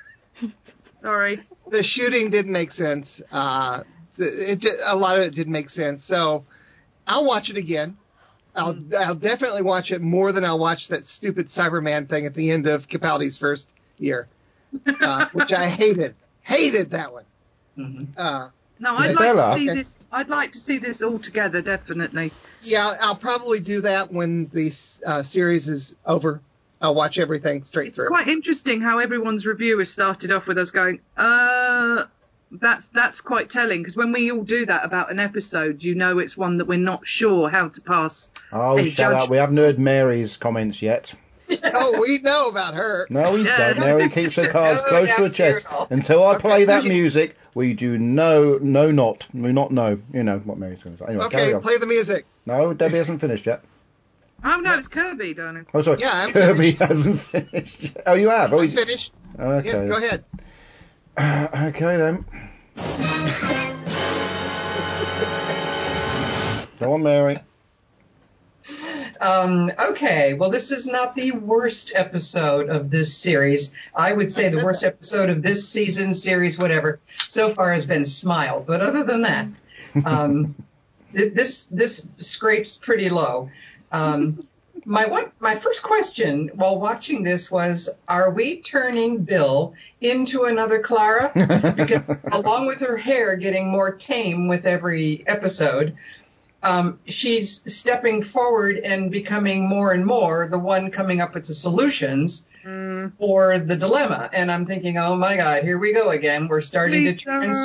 Sorry. the shooting didn't make sense. Uh, the- it ju- a lot of it didn't make sense. So I'll watch it again. I'll I'll definitely watch it more than I'll watch that stupid Cyberman thing at the end of Capaldi's first year, uh, which I hated. Hated that one. Mm-hmm. Uh, No, I'd Isabella? like to see Okay. this. I'd like to see this all together, definitely. yeah, I'll probably do that when the uh, series is over. I'll watch everything straight It's through. quite interesting how everyone's review has started off with us going, uh, that's that's quite telling, because when we all do that about an episode, you know it's one that we're not sure how to pass. Oh, Hey, shut Judge- up. We haven't heard Mary's comments yet. Oh, we know about her. No, we Yeah. don't. Mary keeps her cards No, close to her that's true chest. at all. Until I play Okay, that okay. music, we do no, no, not. We not know. You know what Mary's going to say. Anyway, Okay, carry on. play the music. No, Debbie hasn't finished yet. Oh no, it's Kirby, darling. Oh, sorry. Yeah, I'm Kirby finished. hasn't finished yet. Oh, you have? Oh, I'm he's... finished. Okay. Yes, go ahead. Okay, then. Go on, Mary. Um, okay, well, this is not the worst episode of this series. I would say I the said worst that. episode of this season, series, whatever, so far has been Smile. But other than that, um, th- this this scrapes pretty low. Um, my one, my first question while watching this was, are we turning Bill into another Clara? Because along with her hair getting more tame with every episode, um, she's stepping forward and becoming more and more the one coming up with the solutions Mm. for the dilemma. And I'm thinking, oh my God, here we go again. We're starting to trans,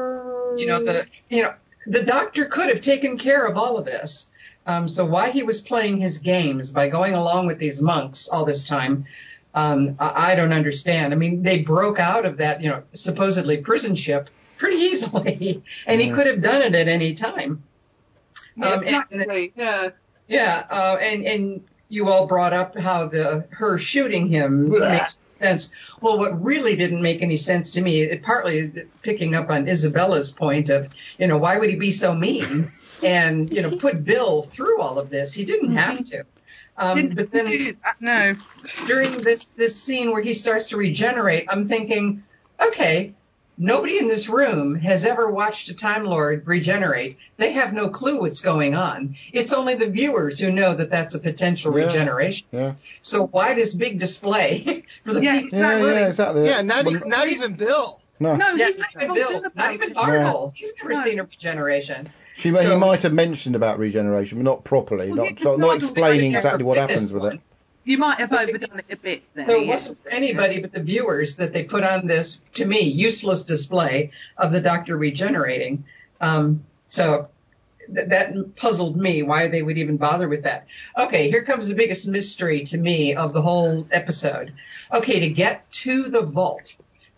you know, the, you know, the doctor could have taken care of all of this. Um, so why he was playing his games by going along with these monks all this time, um, I, I don't understand. I mean, they broke out of that, you know, supposedly prison ship pretty easily, and he Mm. could have done it at any time. Yeah, Um, and- exactly. Yeah. Yeah, uh, and and you all brought up how the her shooting him makes sense. Well, what really didn't make any sense to me, it partly picking up on Isabella's point of, you know, why would he be so mean and, you know, put Bill through all of this? He didn't have to. Um, Didn't but then do that, no. during this this scene where he starts to regenerate, I'm thinking, okay, nobody in this room has ever watched a Time Lord regenerate. They have no clue what's going on. It's only the viewers who know that that's a potential Yeah. regeneration. Yeah. So why this big display for the Yeah, people? Yeah, Exactly. yeah, exactly. Yeah, not Well, e- not even Bill. no. No, Yeah, he's not not even told Bill, Bill not about even it. Arnold. He's never No. seen a regeneration. She, So- he might have mentioned about regeneration, but not properly, Well, not, yeah, 'cause not, Nigel explaining never exactly what did this happens with one. it. You might have overdone it a bit there. So it yeah. wasn't for anybody but the viewers that they put on this, to me, useless display of the Doctor regenerating. Um, so th- that puzzled me, why they would even bother with that. Okay, here comes the biggest mystery to me of the whole episode. Okay, to get to the vault,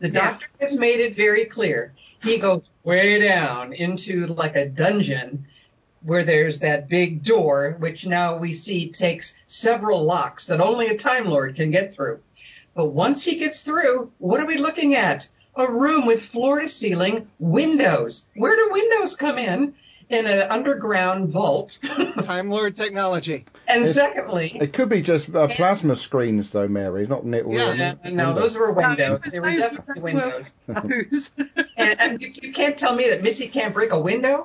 The Yes. doctor has made it very clear. He goes way down into like a dungeon where there's that big door, which now we see takes several locks that only a Time Lord can get through. But once he gets through, what are we looking at? A room with floor-to-ceiling windows. Where do windows come in? In an underground vault. Time Lord technology. And It's- secondly, It could be just uh, plasma screens, though, Mary. It's not real. Yeah. uh, no, those were windows. They were No, definitely windows. windows. And, and you, you can't tell me that Missy can't break a window?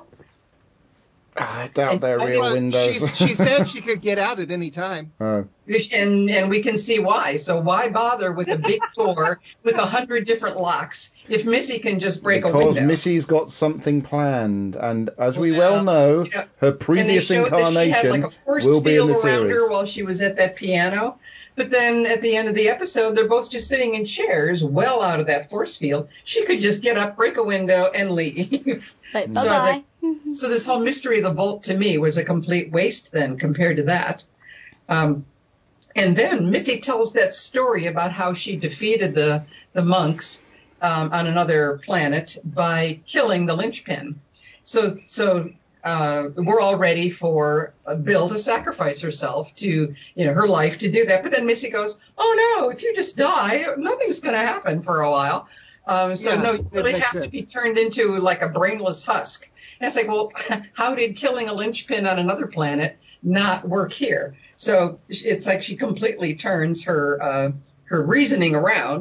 I doubt And- they're real Well, windows. she, she said she could get out at any time. Oh. And and we can see why. So why bother with a big door with a hundred different locks if Missy can just break a Because window? Missy's got something planned, and as we Well, well know, you know, her and they previous showed that she incarnation had like a force will be in field the around series. her while she was at that piano. But then at the end of the episode, they're both just sitting in chairs well out of that force field. She could just get up, break a window, and leave. Like, So bye-bye. So this whole mystery of the vault to me was a complete waste then compared to that. Um, and then Missy tells that story about how she defeated the, the monks um, on another planet by killing the linchpin. So so uh, we're all ready for uh, Bill to sacrifice herself to, you know, her life to do that. But then Missy goes, oh, no, if you just die, nothing's going to happen for a while. Um, so, Yeah, no, you that really makes have to sense. be turned into like a brainless husk. And it's like, well, how did killing a linchpin on another planet not work here? So it's like she completely turns her uh, her reasoning around.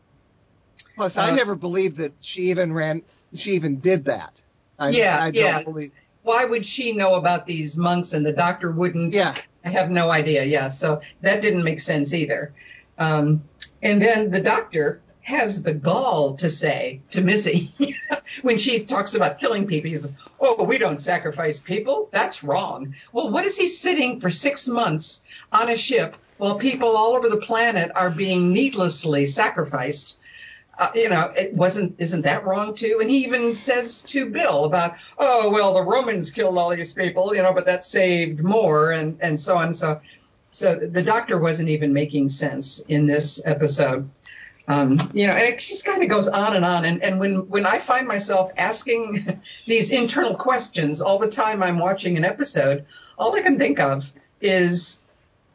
Plus, I Uh, never believed that she even ran. She even did that. I, Yeah, I don't yeah. believe. Why would she know about these monks and the doctor wouldn't? Yeah. I have no idea. Yeah, so that didn't make sense either. Um, and then the doctor has the gall to say to Missy when she talks about killing people, he says, oh, we don't sacrifice people. That's wrong. Well, what is he sitting for six months on a ship while people all over the planet are being needlessly sacrificed? Uh, you know, it wasn't, isn't that wrong too? And he even says to Bill about, oh, well, the Romans killed all these people, you know, but that saved more and, and so on. So, so the doctor wasn't even making sense in this episode. Um, you know, and it just kind of goes on and on. And, and when, when I find myself asking these internal questions all the time I'm watching an episode, all I can think of is,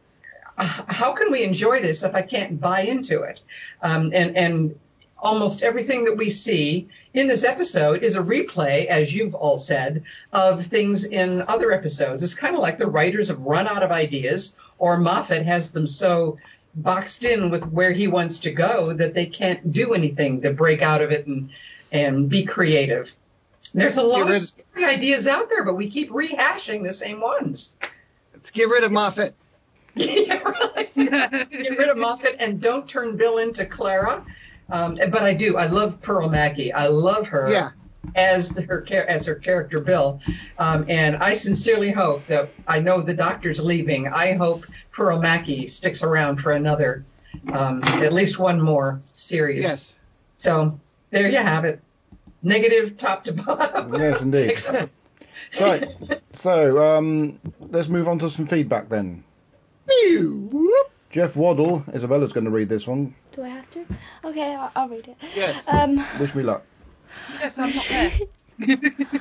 uh, how can we enjoy this if I can't buy into it? Um, and, and almost everything that we see in this episode is a replay, as you've all said, of things in other episodes. It's kind of like the writers have run out of ideas, or Moffat has them so boxed in with where he wants to go that they can't do anything to break out of it and and be creative. There's a lot Get of rid- scary ideas out there, but we keep rehashing the same ones. Let's get rid of Moffat. Yeah, right. Get rid of Moffat and don't turn Bill into Clara. Um, but I do. I love Pearl Mackie. I love her Yeah. as the, her char- as her character Bill. Um, and I sincerely hope that, I know the doctor's leaving. I hope Pearl Mackie sticks around for another, um, at least one more series. Yes. So there you have it. Negative top to bottom. Yes, indeed. Except Right. So um, let's move on to some feedback then. Pew, whoop. Jeff Waddle, Isabella's going to read this one. Do I have to? Okay, I'll, I'll read it. Yes. Um, Wish me luck. Yes, I'm not there.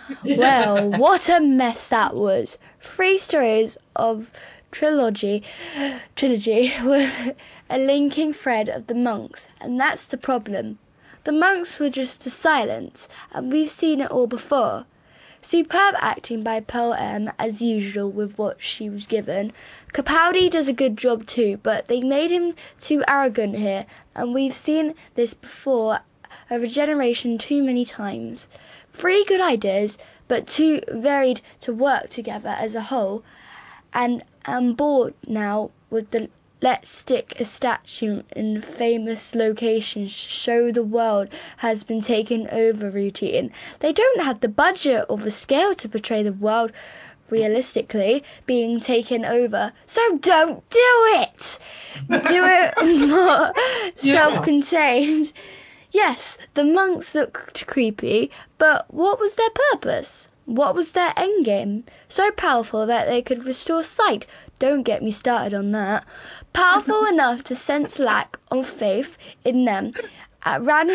well, what a mess that was. Three stories of trilogy, trilogy were a linking thread of the monks, and that's the problem. The monks were just a silence, and we've seen it all before. Superb acting by Pearl M, as usual with what she was given. Capaldi does a good job too, but they made him too arrogant here, and we've seen this before over a generation too many times. Three good ideas, but too varied to work together as a whole, and I'm bored now with the let's stick a statue in famous locations to show the world has been taken over routine. They don't have the budget or the scale to portray the world realistically being taken over, so don't do it! Do it more self-contained. Yes, the monks looked creepy, but what was their purpose? What was their endgame? So powerful that they could restore sight. Don't get me started on that. Powerful enough to sense lack of faith in them at random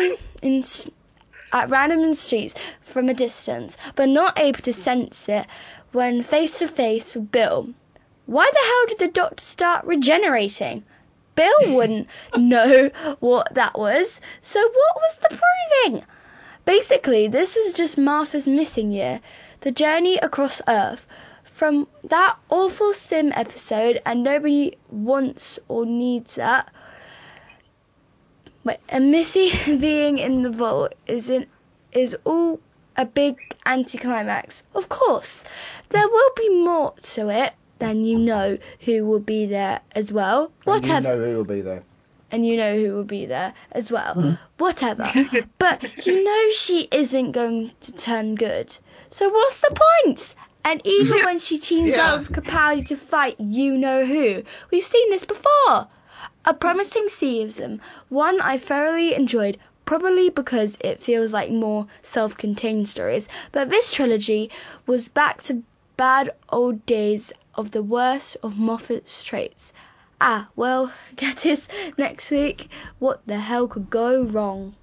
in, at random in streets from a distance, but not able to sense it when face to face with Bill. Why the hell did the Doctor start regenerating? Bill wouldn't know what that was, so what was the proving? Basically, this was just Martha's missing year, the journey across Earth. From that awful Sim episode, and nobody wants or needs that. Wait, and Missy being in the vault is in, is all a big anticlimax. Of course, there will be more to it than you know who will be there as well. Whatever. And you know who will be there. And you know who will be there as well. Whatever. But you know she isn't going to turn good. So what's the point? And even when she teams Yeah. up with Capaldi to fight you know who, we've seen this before. A promising season, one I thoroughly enjoyed, probably because it feels like more self-contained stories. But this trilogy was back to bad old days of the worst of Moffat's traits. Ah, well, get us next week. What the hell could go wrong?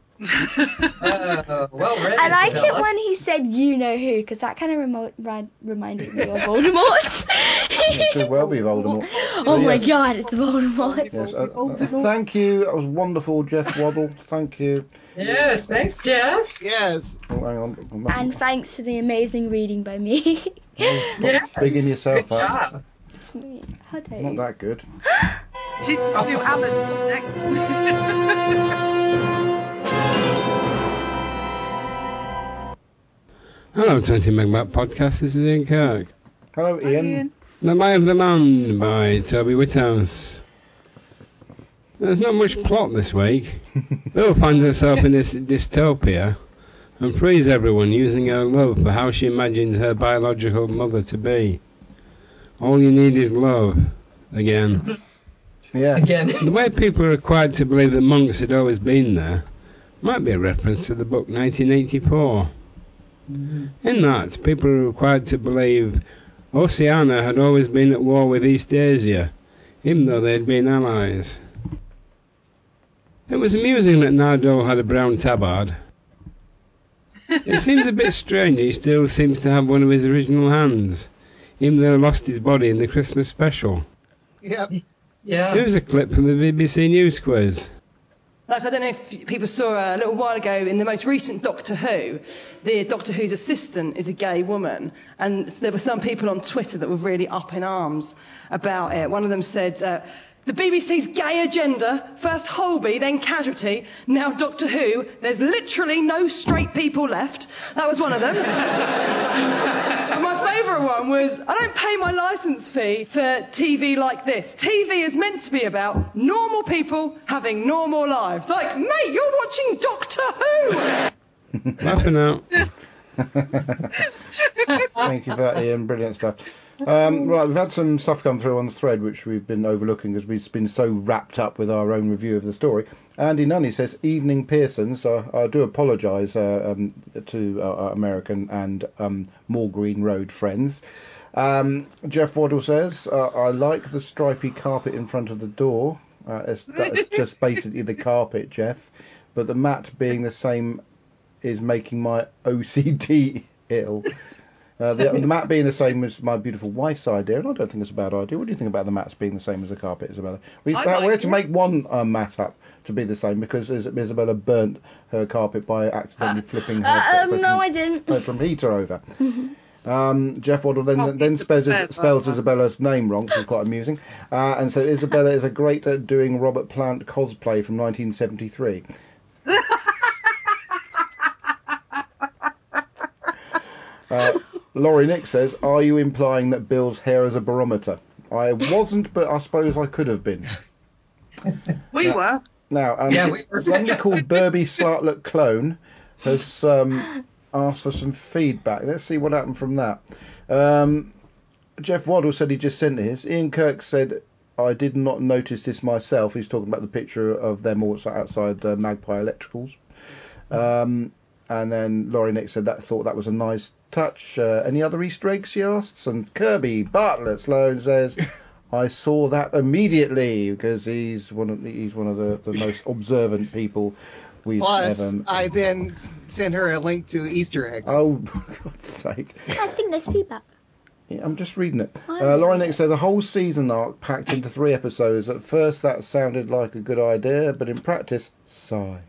Uh, well read. I like it Isabella. when he said you know who, because that kind of remo- ri- reminded me of Voldemort. It could well be Voldemort. Oh my Yes. god, it's Voldemort. Yes, uh, uh, thank you. That was wonderful, Jeff Waddle. Thank you. Yes, thanks, Jeff. Yes. Oh, hang on. And thanks to the amazing reading by me. Yes. Bigging yourself Good up. job. It's me. How dare Not you? that good. She's I'll do Alan next. Hello, twenty Megabyte Podcast. This is Ian Kirk. Hello, Ian. The Lie of the Man by Toby Whithouse. There's not much plot this week. Bill finds herself in this dystopia and frees everyone using her love for how she imagines her biological mother to be. All you need is love. Again. Yeah. Again. The way people are required to believe that monks had always been there might be a reference to the book nineteen eighty-four. In that, people are required to believe Oceania had always been at war with East Asia, even though they had been allies. It was amusing that Nardole had a brown tabard. It seems a bit strange he still seems to have one of his original hands, even though he lost his body in the Christmas special. Yep. Yeah. Here's a clip from the B B C News quiz. Like, I don't know if people saw uh, a little while ago in the most recent Doctor Who, the Doctor Who's assistant is a gay woman, and there were some people on Twitter that were really up in arms about it. One of them said, uh, the B B C's gay agenda, first Holby, then Casualty, now Doctor Who, there's literally no straight people left. That was one of them. And my favourite one was, I don't pay my licence fee for T V like this. T V is meant to be about normal people having normal lives. Like, mate, you're watching Doctor Who! Laughing out. Thank you for that, Ian. Brilliant stuff. Um, right, we've had some stuff come through on the thread which we've been overlooking because we've been so wrapped up with our own review of the story. Andy Nunny says, Evening Pearson, so I do apologise uh, um, to our American and um, Moor Green Road friends. Um, Jeff Waddle says, uh, I like the stripy carpet in front of the door. Uh, it's, that is just basically the carpet, Jeff. But the mat being the same is making my O C D ill. Uh, the, the mat being the same as my beautiful wife's idea, and I don't think it's a bad idea. What do you think about the mats being the same as the carpet, Isabella? We, I we like had to it. make one uh, mat up to be the same because Is- Isabella burnt her carpet by accidentally flipping her, Uh, um, her, no, I didn't. her from heater over. Um, Jeff Waddle then Oh, then it's a spells, bad spells one. Isabella's name wrong, which is quite amusing. Uh, and so Isabella is a great at doing Robert Plant cosplay from nineteen seventy-three. Uh, Laurie Nick says, are you implying that Bill's hair is a barometer? I wasn't, but I suppose I could have been. We were. Now, um, Yeah, we were. somebody called Burby Slartlet Clone has um, asked for some feedback. Let's see what happened from that. Um, Jeff Waddle said he just sent his. Ian Kirk said, I did not notice this myself. He's talking about the picture of them also outside uh, Magpie Electricals. Um, and then Laurie Nick said that thought that was a nice touch. Uh, any other Easter eggs, she asks? And Kirby Bartlett Sloan says, I saw that immediately because he's one of the, he's one of the, the most observant people we've Plus, ever. I then s- sent her a link to Easter eggs. Oh, for God's sake. That's been nice feedback. Yeah, I'm just reading it. I Uh, know. Lauren Nick says a whole season arc packed into three episodes. At first, that sounded like a good idea, but in practice, sigh.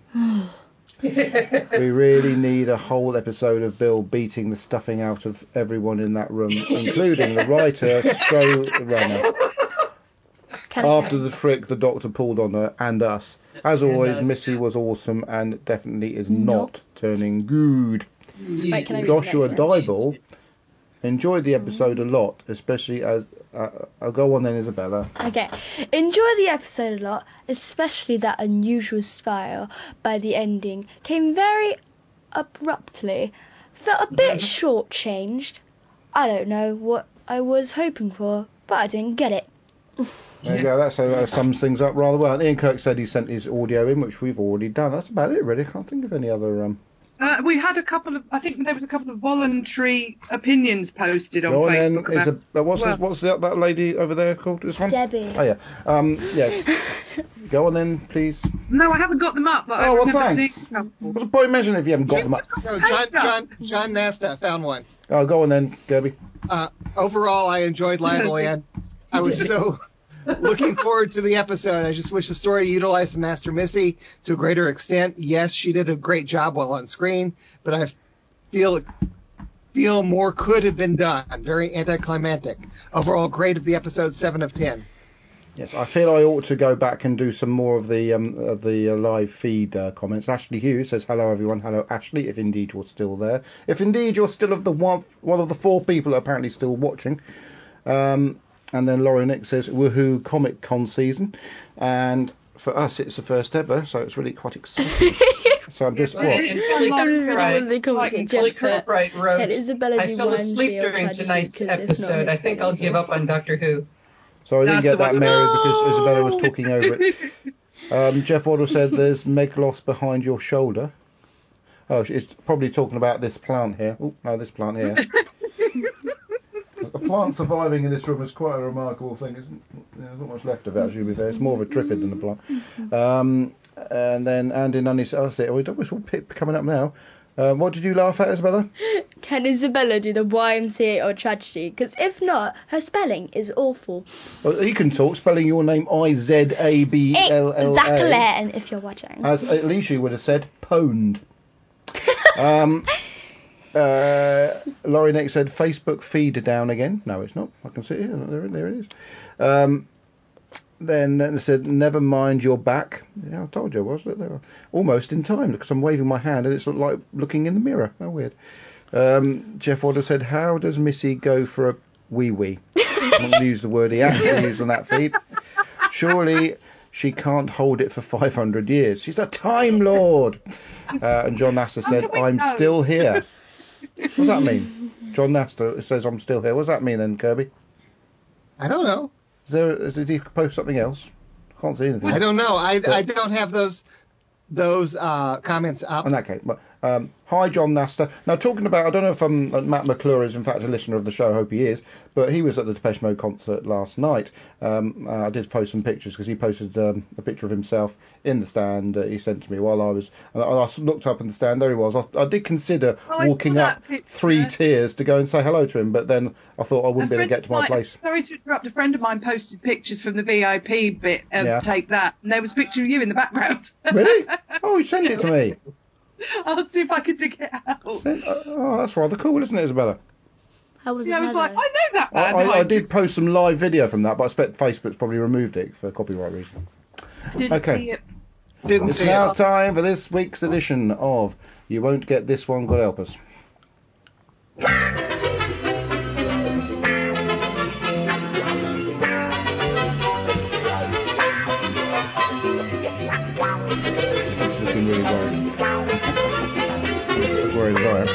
We really need a whole episode of Bill beating the stuffing out of everyone in that room, including the writer, showrunner. Can I- After the trick the Doctor pulled on her and us. As always, us. Missy was awesome and definitely is not turning good. Wait, can I read the Joshua next one? Dybel enjoyed the episode a lot, especially as... Uh, I'll go on then, Isabella. Okay. Enjoy the episode a lot, especially that unusual style by the ending. Came very abruptly. Felt a bit shortchanged. I don't know what I was hoping for, but I didn't get it. There you go, that so, uh, sums things up rather well. Ian Kirk said he sent his audio in, which we've already done. That's about it, really. I can't think of any other... Um... Uh, we had a couple of, I think there was a couple of voluntary opinions posted on Go on then, Facebook. about- Isab- uh, what's, well, this, what's that, that lady over there called? This one? Debbie. Oh, yeah. Um, yes. Go on then, please. No, I haven't got them up, but I Oh, well, remember thanks. seeing a couple. What's the point mentioning if you haven't got them up? So John, John, John Nasta found one. Oh, go on then, Kirby. Uh, overall, I enjoyed Live-O-Land. I was so looking forward to the episode. I just wish the story utilized the Master Missy to a greater extent. Yes, she did a great job while on screen, but I feel feel more could have been done. Very anticlimactic. Overall, grade of the episode, seven of ten. Yes, I feel I ought to go back and do some more of the um, of the uh, live feed uh, comments. Ashley Hughes says, hello everyone. Hello Ashley, if indeed you're still there. If indeed you're still of the one, one of the four people apparently still watching. Um, and then Laurie Nick says, woohoo, Comic Con season. And for us, it's the first ever, so it's really quite exciting. So I'm just, And what? Billy I was Kirkbride- really cool and with Billy Jeff, but Kirkbride wrote, had Isabella I do fell one asleep feel during tragedy, tonight's 'cause if not, episode. I it's think I'll painful. give up on Doctor Who. So I didn't That's get the that, one. Mary, No! because Isabella was talking over it. Um, Jeff Waddle said there's Meglos behind your shoulder. Oh, it's probably talking about this plant here. Oh, no, this plant here. The plant surviving in this room is quite a remarkable thing, isn't it? There's not much left of it, actually, to be fair. It's more of a triffid than a plant. Um, and then Andy Nunny said, oh, see, oh, it's all pip coming up now. Um, what did you laugh at, Isabella? Can Isabella do the Y M C A or tragedy? Because if not, her spelling is awful. Well, you can talk, spelling your name I Z A B L L A. Exactly, and if you're watching. As at least you would have said, pwned. um, uh, Laurie Nick said, Facebook feed down again. No, it's not. I can see it. There, there it is. Um, then, then they said, never mind, you're back. Yeah, I told you I was. They were almost in time because I'm waving my hand and it's like looking in the mirror. How weird. Um, Jeff Order said, how does Missy go for a wee wee? I'm not going to use the word he actually used on that feed. Surely she can't hold it for five hundred years. She's a Time Lord. Uh, and John Nasser said, do we I'm know? still here. What does that mean? John Nasser says, I'm still here. What does that mean then, Kirby? I don't know. Is there, is, did he post something else? I can't see anything. I don't know. I, I don't have those those uh, comments up. In that case, but, um, hi John Nastor. Now talking about, I don't know if um, Matt McClure is in fact a listener of the show. I hope he is. But he was at the Depeche Mode concert last night. Um, uh, I did post some pictures because he posted um, a picture of himself in the stand. Uh, he sent to me while I was. And I, I looked up in the stand. There he was. I, I did consider Oh, I walking saw up that picture. three tiers to go and say hello to him. But then I thought I wouldn't A be able to friend get to my of mine- place. Sorry to interrupt. A friend of mine posted pictures from the V I P bit. Um, Yeah. Take that. And there was a picture of you in the background. Really? Oh, send it to me. I'll see if I can dig it out. Send- uh, oh, that's rather cool, isn't it, Isabella? I was Yeah, I was another. like, I know that I, man. I, I behind you. did post some live video from that, but I expect Facebook's probably removed it for copyright reasons. Didn't Okay. see it. Didn't It's see now it. time for this week's edition of You Won't Get This One, God Help Us. It's looking really worried. As worried as I am.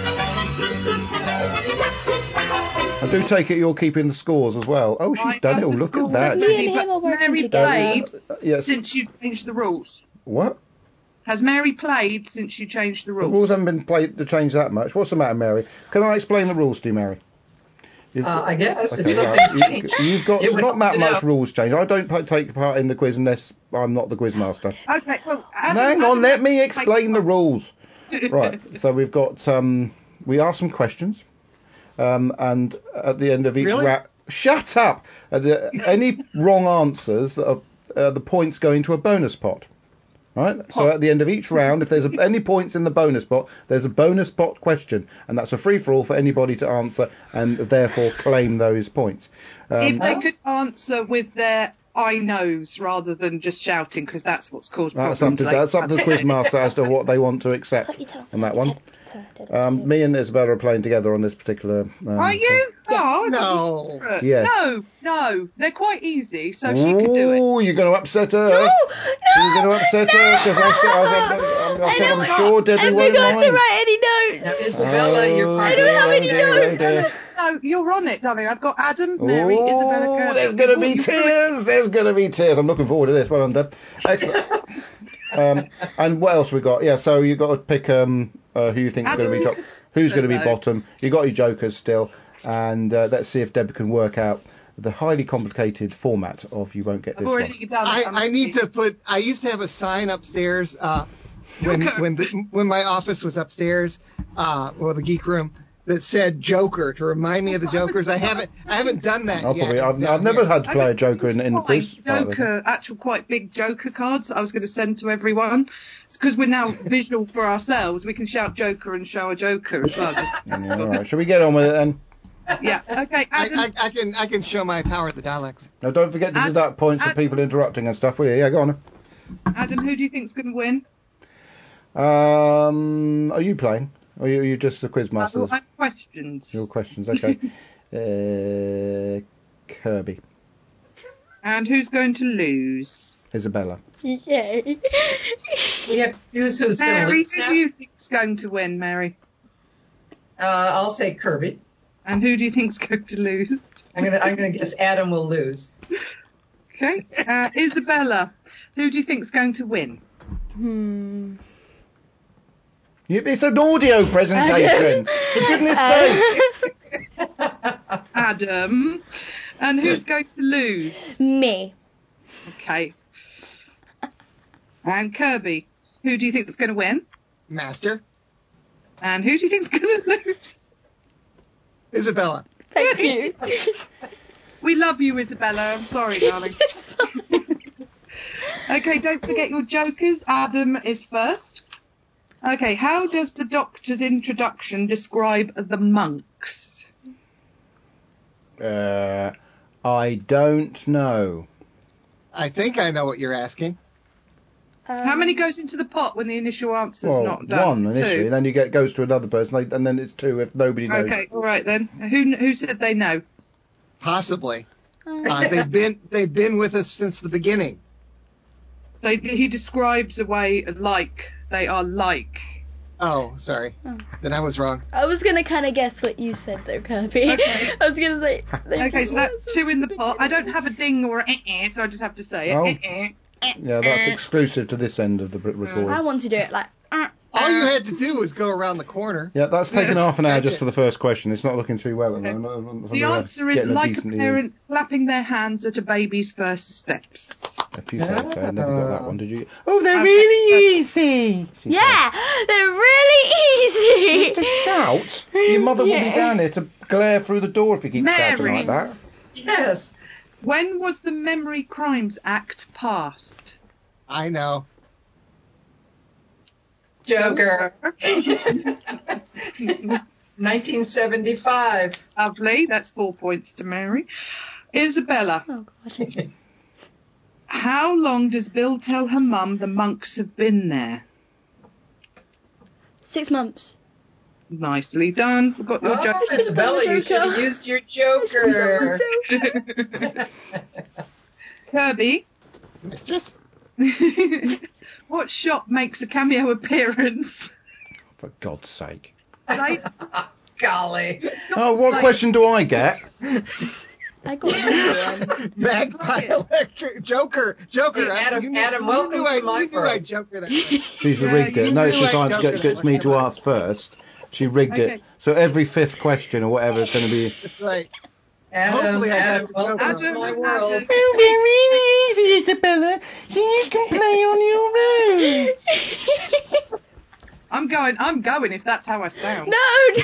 I do take it you're keeping the scores as well. Oh, she's I done have it all. the Look at scores that. Me ready, and him but are working Mary together. played Uh, yes. since you changed the rules. What? Has Mary played since you changed the The rules? rules haven't been played to change that much. What's the matter, Mary? Can I explain the rules to you, Mary? You've Uh, I guess okay, if right. something's You- changed, You've got it would not that help to much know. rules change. I don't pa- take part in the quiz unless I'm not the quiz master. Okay, well, Adam, Hang on, Adam, let me explain the rules. Right, so we've got, um, we ask some questions, um, and at the end of each Really? round, shut up! At the, any wrong answers, that are, uh, the points go into a bonus pot. Right, so at the end of each round, if there's a, any points in the bonus pot, there's a bonus pot question, and that's a free-for-all for anybody to answer, and therefore claim those points. Um, if they could answer with their I knows rather than just shouting, because that's what's caused That's problems up to later. that's up to the quizmaster as to what they want to accept Cut your toe. on that Cut one. your toe. Um, me and Isabella are playing together on this particular. Um, Are you? Oh, I thought No. you were. Yeah. No, no, they're quite easy, so she can do it. Oh, you're going to upset her. No, no, You're going to upset her because I said, I, I, I, I said I'm sure Debbie I won't forgot to mind. write any Now, notes. Isabella, you're Oh, part I don't of have the any dear, oh, notes. dear. No, you're on it, darling. I've got Adam, Mary, Oh, Isabella, Kirsty. there's going to be You- tears. There's going to be tears. I'm looking forward to this. Well done, Deb. Excellent. um, and what else we got? Yeah, so you've got to pick um, uh, who you think is going to be top, who's going to be No. bottom. You got your jokers still, and uh, let's see if Deb can work out the highly complicated format of You Won't Get I've This already One. done I, it. I'm I need to put. I used to have a sign upstairs uh, when Joker. when the, when my office was upstairs, uh, well, the geek room, that said Joker to remind me of the Jokers. I haven't I haven't done that I'll yet. probably, I've, down I've never here. had to play a Joker in, in the Quite quiz. part of it. Joker, actual quite big Joker cards I was going to send to everyone. It's because we're now visual for ourselves. We can shout Joker and show a Joker as well. Just, Yeah, all right, shall we get on with it then? yeah. Okay, I, Adam. I, I can I can show my power of the Daleks. Now, don't forget to Ad- deduct points for Ad- people interrupting and stuff, will you? Yeah, go on. Adam, who do you think's going to win? Um, are you playing? Or are you, are you just the quiz master? Uh, I have questions. Your questions, okay. uh, Kirby. And who's going to lose? Isabella. Yay. We have to choose who's going to Mary, lose who now. do you think's going to win, Mary? Uh, I'll say Kirby. And who do you think's going to lose? I'm gonna I'm gonna guess Adam will lose. Okay. Uh, Isabella, who do you think's going to win? Hmm. You, it's an audio presentation. For goodness sake. Adam. And who's going to lose? Me. Okay. And Kirby, who do you think's going to win? Master And who do you think's going to lose? Isabella. Thank you. We love you, Isabella. I'm sorry, darling. Okay, don't forget your jokers. Adam is first. Okay, how does the Doctor's introduction describe the monks? Uh, I don't know. I think I know what you're asking. Um, How many goes into the pot when the initial answer's Well, not done? one initially, Two. then you get goes to another person, like, and then it's two if nobody knows. Okay, all right then. Who who said they know? Possibly. Um, Uh, they've been they've been with us since the beginning. They, he describes a way like they are like. Oh, sorry. Oh. Then I was wrong. I was gonna kind of guess what you said though, Kirby. Okay. I was gonna say. Okay, so that's two in the pot. I don't have a ding or a eh, eh, so I just have to say it. Oh. Eh, eh. Yeah, that's exclusive to this end of the recording. I want to do it like. uh, All you had to do was go around the corner. Yeah, that's taken Yes, half an hour gotcha. just for the first question. It's not looking too well at the moment. The answer is like a parent clapping their hands at a baby's first steps. If you say so, I never got that one, did you? Oh, they're Okay. really easy. she Yeah, they're really said. To easy. shout. Your mother will be Yeah. down here to glare through the door if you keep shouting Mary. like that. Yes. When was the Memory Crimes Act passed? I know. Joker. nineteen seventy-five. Lovely, that's four points to Mary. Isabella, Oh god. how long does Bill tell her mum the monks have been there? Six months. Nicely done. Forgot your Oh, joke. Isabella, you should have used your Joker. Kirby, Mistress. what shop makes a cameo appearance? For God's sake. Right? Golly. Oh, what Like- question do I get? I got another one. Magpie Electric Joker Joker. Hey, I- Adam- you knew, Adam, you welcome knew I, to my you knew world. I Joker that. Way. She's Yeah, rigged it. you No, knew she I finds, don't get, get gets that me much to about ask first. She rigged Okay. it. So every fifth question or whatever is going to be That's right. Adam, Hopefully I Adam, got the welcome joke to Adam, my Adam. world. Oh, very easy, Isabella. You can play on your own. I'm going. I'm going. If that's how I sound. No,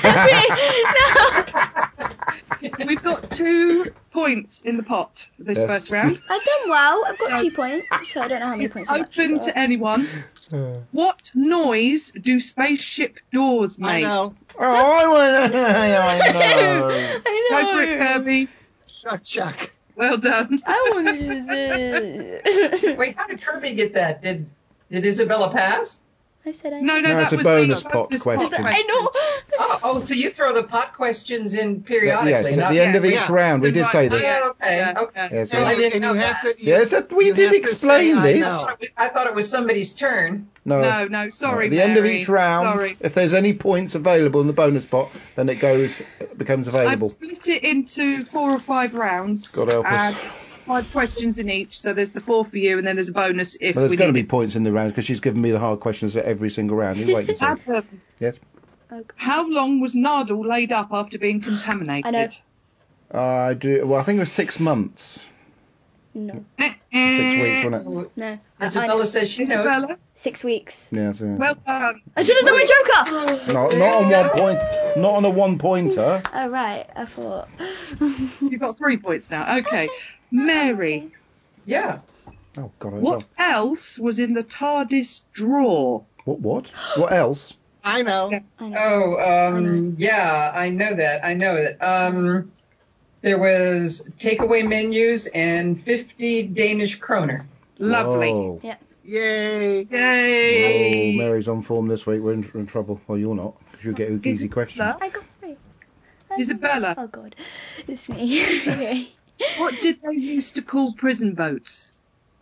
Debbie, no. We've got two points in the pot for this Yeah. first round. I've done well. I've got So- two points, so I don't know how many It's points I've actually open got. to anyone. What noise do spaceship doors I make? know. Oh, I want to I know. I know. Go for it, Kirby. Shuck, shuck. Well done. I want to. Wait, how did Kirby get that? Did Did Isabella pass? I said I. No, no, No, that it's a was bonus the pot bonus question. I know. Oh, oh, so you throw the pot questions in Yes, periodically, at not the end of each Yeah. round, we did say this. Oh, okay, Yeah. okay. Yes, I And, you, didn't and you know have that. to. You, Yes, that- we you did have to explain say, I this. know. I thought it was somebody's turn. No. No, no, sorry, At the end of Mary. each round, Sorry. if there's any points available in the bonus pot, then it goes, it becomes I've available. split it into four or five rounds. God help us. and five questions in each. So there's the four for you, and then there's a bonus if Well, there's we going to need be points in the round because she's given me the hard questions at every single round. You wait and it. see. Adam, Yes. how long was Nardal laid up after being contaminated? I know. I do. Well, I think it was six months, No, six weeks, wasn't it? no. I- I know. Isabella says she knows. Isabella, Six weeks. Yeah. So, well done. I should have done my Joker. not, not on one point. Not on a one pointer. Oh right, I thought. You've got three points now. Okay. Mary, Yeah. Oh God. I what else was in the TARDIS drawer? What? What? What else? I know. I know. Oh, I um, yeah, I know that. I know that. Um, there was takeaway menus and fifty Danish kroner. Lovely. Whoa. Yay. Yay. Oh, Mary's on form this week. We're in, in trouble. Well, you're not, because you get easy questions. Isabella, I got three. I Isabella. got- Oh god, it's me. Okay. What did they used to call prison boats?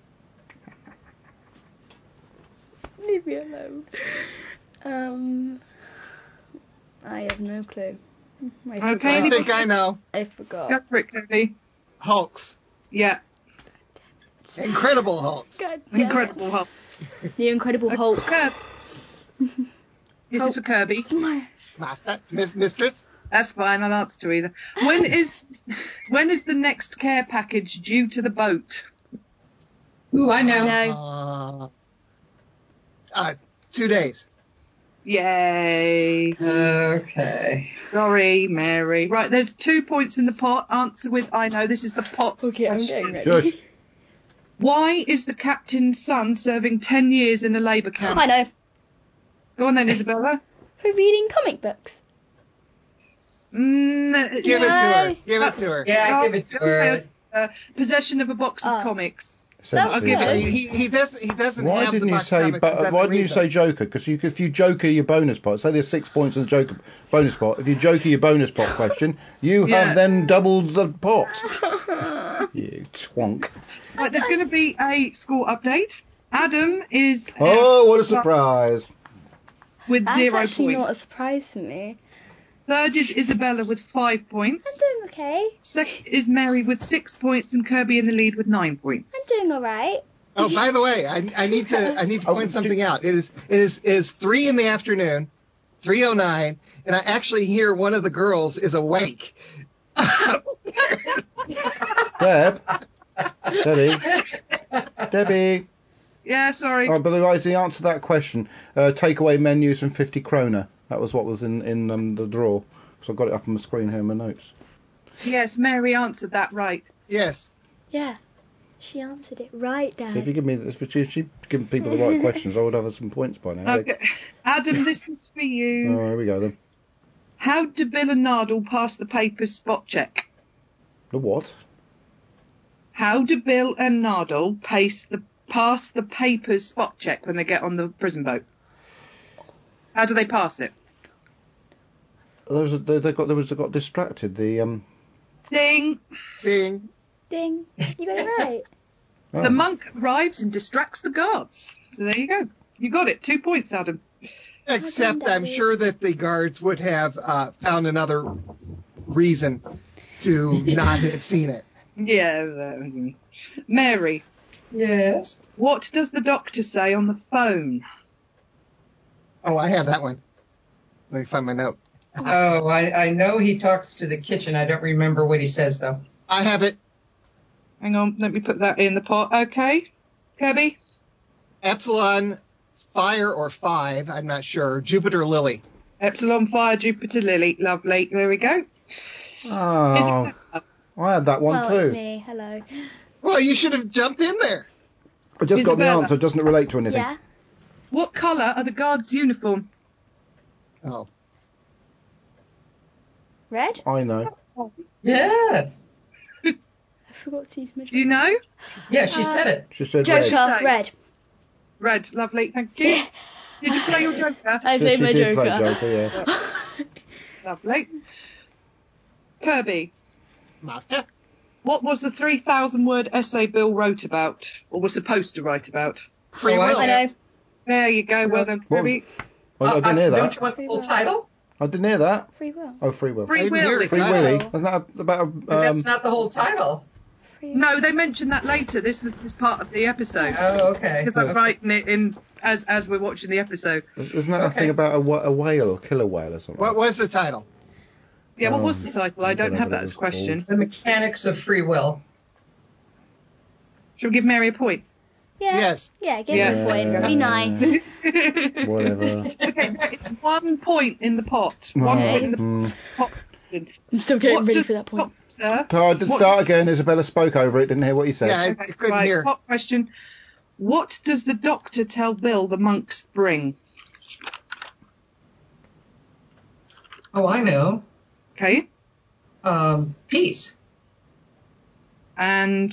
Leave me alone. Um, I have no clue. I Okay, I forgot. think I know. I forgot. Go for it, Kirby. Hulks. Yeah. Incredible Hulks. God damn Incredible it. Hulk. The Incredible Hulk. Kirby. This is for Kirby. Master. Mis- mistress. That's fine. I'll answer to either. When is when is the next care package due to the boat? Ooh, I know. No. Uh, uh, two days. Yay. Okay. Sorry, Mary. Right, there's two points in the pot. Answer with I know. This is the pot. Okay, I'm question. getting Shush. ready. Why is the captain's son serving ten years in a labour camp? I know. Go on then, Isabella. For reading comic books. Mm, Give it to No. her. Give it to her. Yeah, give it to her. Uh, possession of a box of Oh. comics. That's Essentially. give it- He, he, he doesn't. He doesn't Why have didn't the you box say? comics, But he doesn't why didn't you read say them. Joker? Because you, if you Joker your bonus pot, say there's six points on the Joker bonus pot. If you Joker your bonus pot question, you Yeah. have then doubled the pot. You twonk. Right, there's going to be a score update. Adam is uh, Oh, what a surprise! with That's zero actually points. not a surprise to me. Third is Isabella with five I'm points. doing okay. Second is Mary with six points, and Kirby in the lead with nine points. I'm doing alright. Oh, by the way, I, I need to I need to Oh, point do- something out. It is it is it is three in the afternoon, three oh nine, and I actually hear one of the girls is awake. Deb, Debbie, Debbie. Yeah, sorry. Oh, but otherwise, the answer to that question: uh, takeaway menus and fifty kroner. That was what was in in um, the draw. So I got it up on the screen here in my notes. Yes, Mary answered that right. Yes. Yeah. She answered it right, Dad. So if you give me, if you if you give people the right questions, I would have some points by now. Okay. Adam, this is for you. Oh, here we go then. How do Bill and Nardal pass the papers spot check? The what? How do Bill and Nardal pace the pass the papers spot check when they get on the prison boat? How do they pass it? There was a, they, they got there was they got distracted. The um. Ding! Ding. Ding. You got it right. Oh. The monk arrives and distracts the guards. So there you go. You got it. Two points, Adam. Except Daddy. I'm sure that the guards would have uh, found another reason to not have seen it. Yeah. um, Mary, Yes. what does the doctor say on the phone? Oh, I have that one. Let me find my note. Oh, I, I know he talks to the kitchen. I don't remember what he says, though. I have it. Hang on, let me put that in the pot. Okay, Kirby. Epsilon Fire or Five, I'm not sure. Jupiter Lily. Epsilon Fire, Jupiter Lily. Lovely. There we go. Oh, I had that one Well, it's too. me. Hello. Well, you should have jumped in there. I just got the Isabella. answer. It doesn't relate to anything. Yeah. What colour are the guards' uniform? Oh. Red? I know. Yeah. I forgot to use my. Do you know? Yeah, she Uh, said it. She said Joker. red. Say. Red. Red. Lovely. Thank you. Did you play your Joker? I She, played she my did Joker. play Joker, yeah. Lovely. Kirby. Master? What was the three thousand word essay Bill wrote about, or was supposed to write about? Free Oh, I will. I know. There you go. Well done, What was- Kirby. I, I Uh, didn't hear uh, that. Don't you want the full title? I didn't hear that. Free will. Oh, Free Will. Free I didn't will. hear it. Free Will. Willy. Isn't that about a... Um, That's not the whole title. Free No, they mentioned that later. This was this part of the episode. Oh, okay. Because I'm writing it in as as we're watching the episode. Isn't that a Okay. thing about a, wha- a whale or killer whale or something? What was the title? Yeah, what Um, was the title? I don't whatever have that it as a was question. The Mechanics of Free Will. Should we give Mary a point? Yeah. Yes. Yeah, give Yeah. me a point. Be nice. Whatever. Okay, that is one point in the pot. One Oh, point in the mm. pot. I'm still getting What ready does for that point. Doctor- Oh, I did what- start again. Isabella spoke over it. Didn't hear what he said. Yeah, I, I Okay, couldn't right, hear. pot question. What does the doctor tell Bill the monks bring? Oh, I know. Okay, Um, peace. and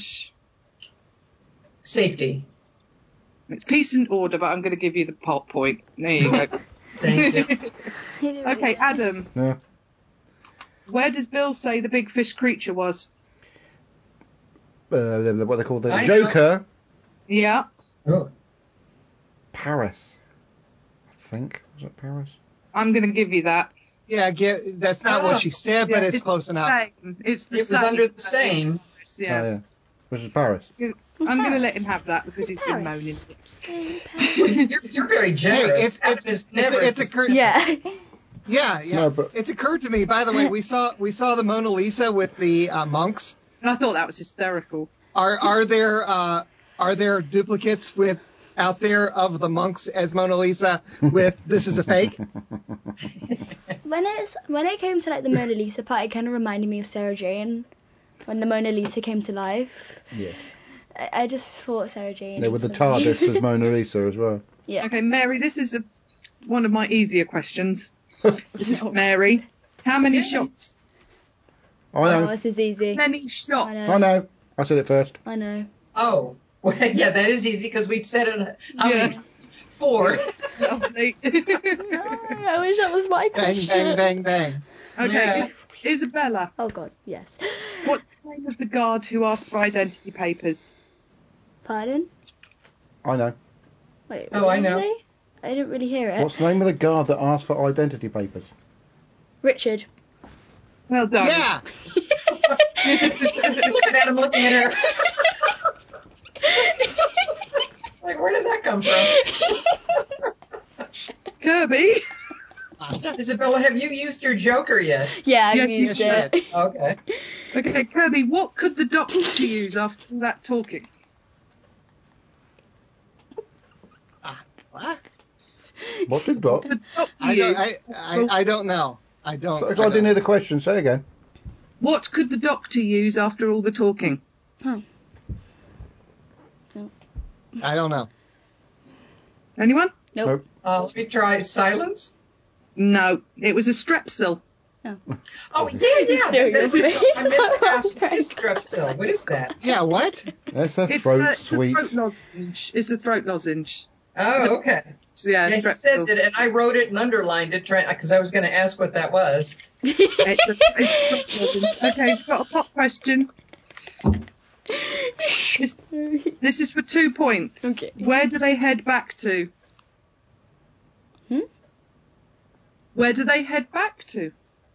Safety. it's peace and order, but I'm going to give you the pot point. There you go. Thank you. He didn't really Okay, get it. Adam. Yeah. Where does Bill say the big fish creature was? Uh, what they call the I know. Joker. Yeah. Oh. Paris. I think. Was it Paris? I'm going to give you that. Yeah, get, that's not what she said, but Yeah, it's, close the enough. Same. It's the It was same. under the same. Yeah. Oh, yeah. Which is Paris. I'm going to let him have that because he's been moaning. Paris. Stay in Paris. You're, you're very Hey, generous. it's, Adam it's, is it's, never it's, occurred, Yeah. yeah, yeah. No, but- It's occurred to me, by the way, we saw we saw the Mona Lisa with the uh, monks. I thought that was hysterical. Are are there uh, are there duplicates with out there of the monks as Mona Lisa with this is a fake? When it's when it came to like the Mona Lisa part, it kind of reminded me of Sarah Jane when the Mona Lisa came to life. Yes. I, I just thought Sarah Jane. Yeah, with the was funny. TARDIS as Mona Lisa as well. Yeah. Okay, Mary, this is a, one of my easier questions. This is for Mary. How many shots? I Oh, know. this is easy. How many shots? I know. I know. I said it first. I know. Oh. Well, yeah, that is easy because we said it. How Yeah. many? Four. Lovely. No, I wish that was my Bang, question. bang, bang, bang. Okay, Yeah. Is- Isabella, Oh God, yes. what's the name of the guard who asked for identity papers? Pardon? I know. Wait. Oh, what I did you know. say? I didn't really hear it. What's the name of the guard that asked for identity papers? Richard. Well done. Yeah. Look at Adam looking at her. Like, where did that come from? Kirby. Isabella, have you used your Joker yet? Yeah, I've Yes, you used it. should. Okay. Okay, Kirby, what could the doctor use after all that talking? What? What did Doc? The doctor I don't, use, I, I, I don't know. I don't. So, I I didn't don't. hear the question. Say again. what could the doctor use after all the talking? I don't know. Anyone? Nope. Nope. Uh, let me try silence. No, it was a strepsil. Oh, yeah, yeah. Seriously? I meant to ask, what is Strepsil? What is that? Yeah, what? That's a It's, throat a, it's a sweet. throat lozenge. It's a throat lozenge. Oh, okay. So, yeah, Yeah, he strepsil. says it, and I wrote it and underlined it because I was going to ask what that was. It's a, it's a throat lozenge. Okay, we've got a pop question. This, this is for two points. Okay. Where do they head back to? Hmm? Where do they head back to?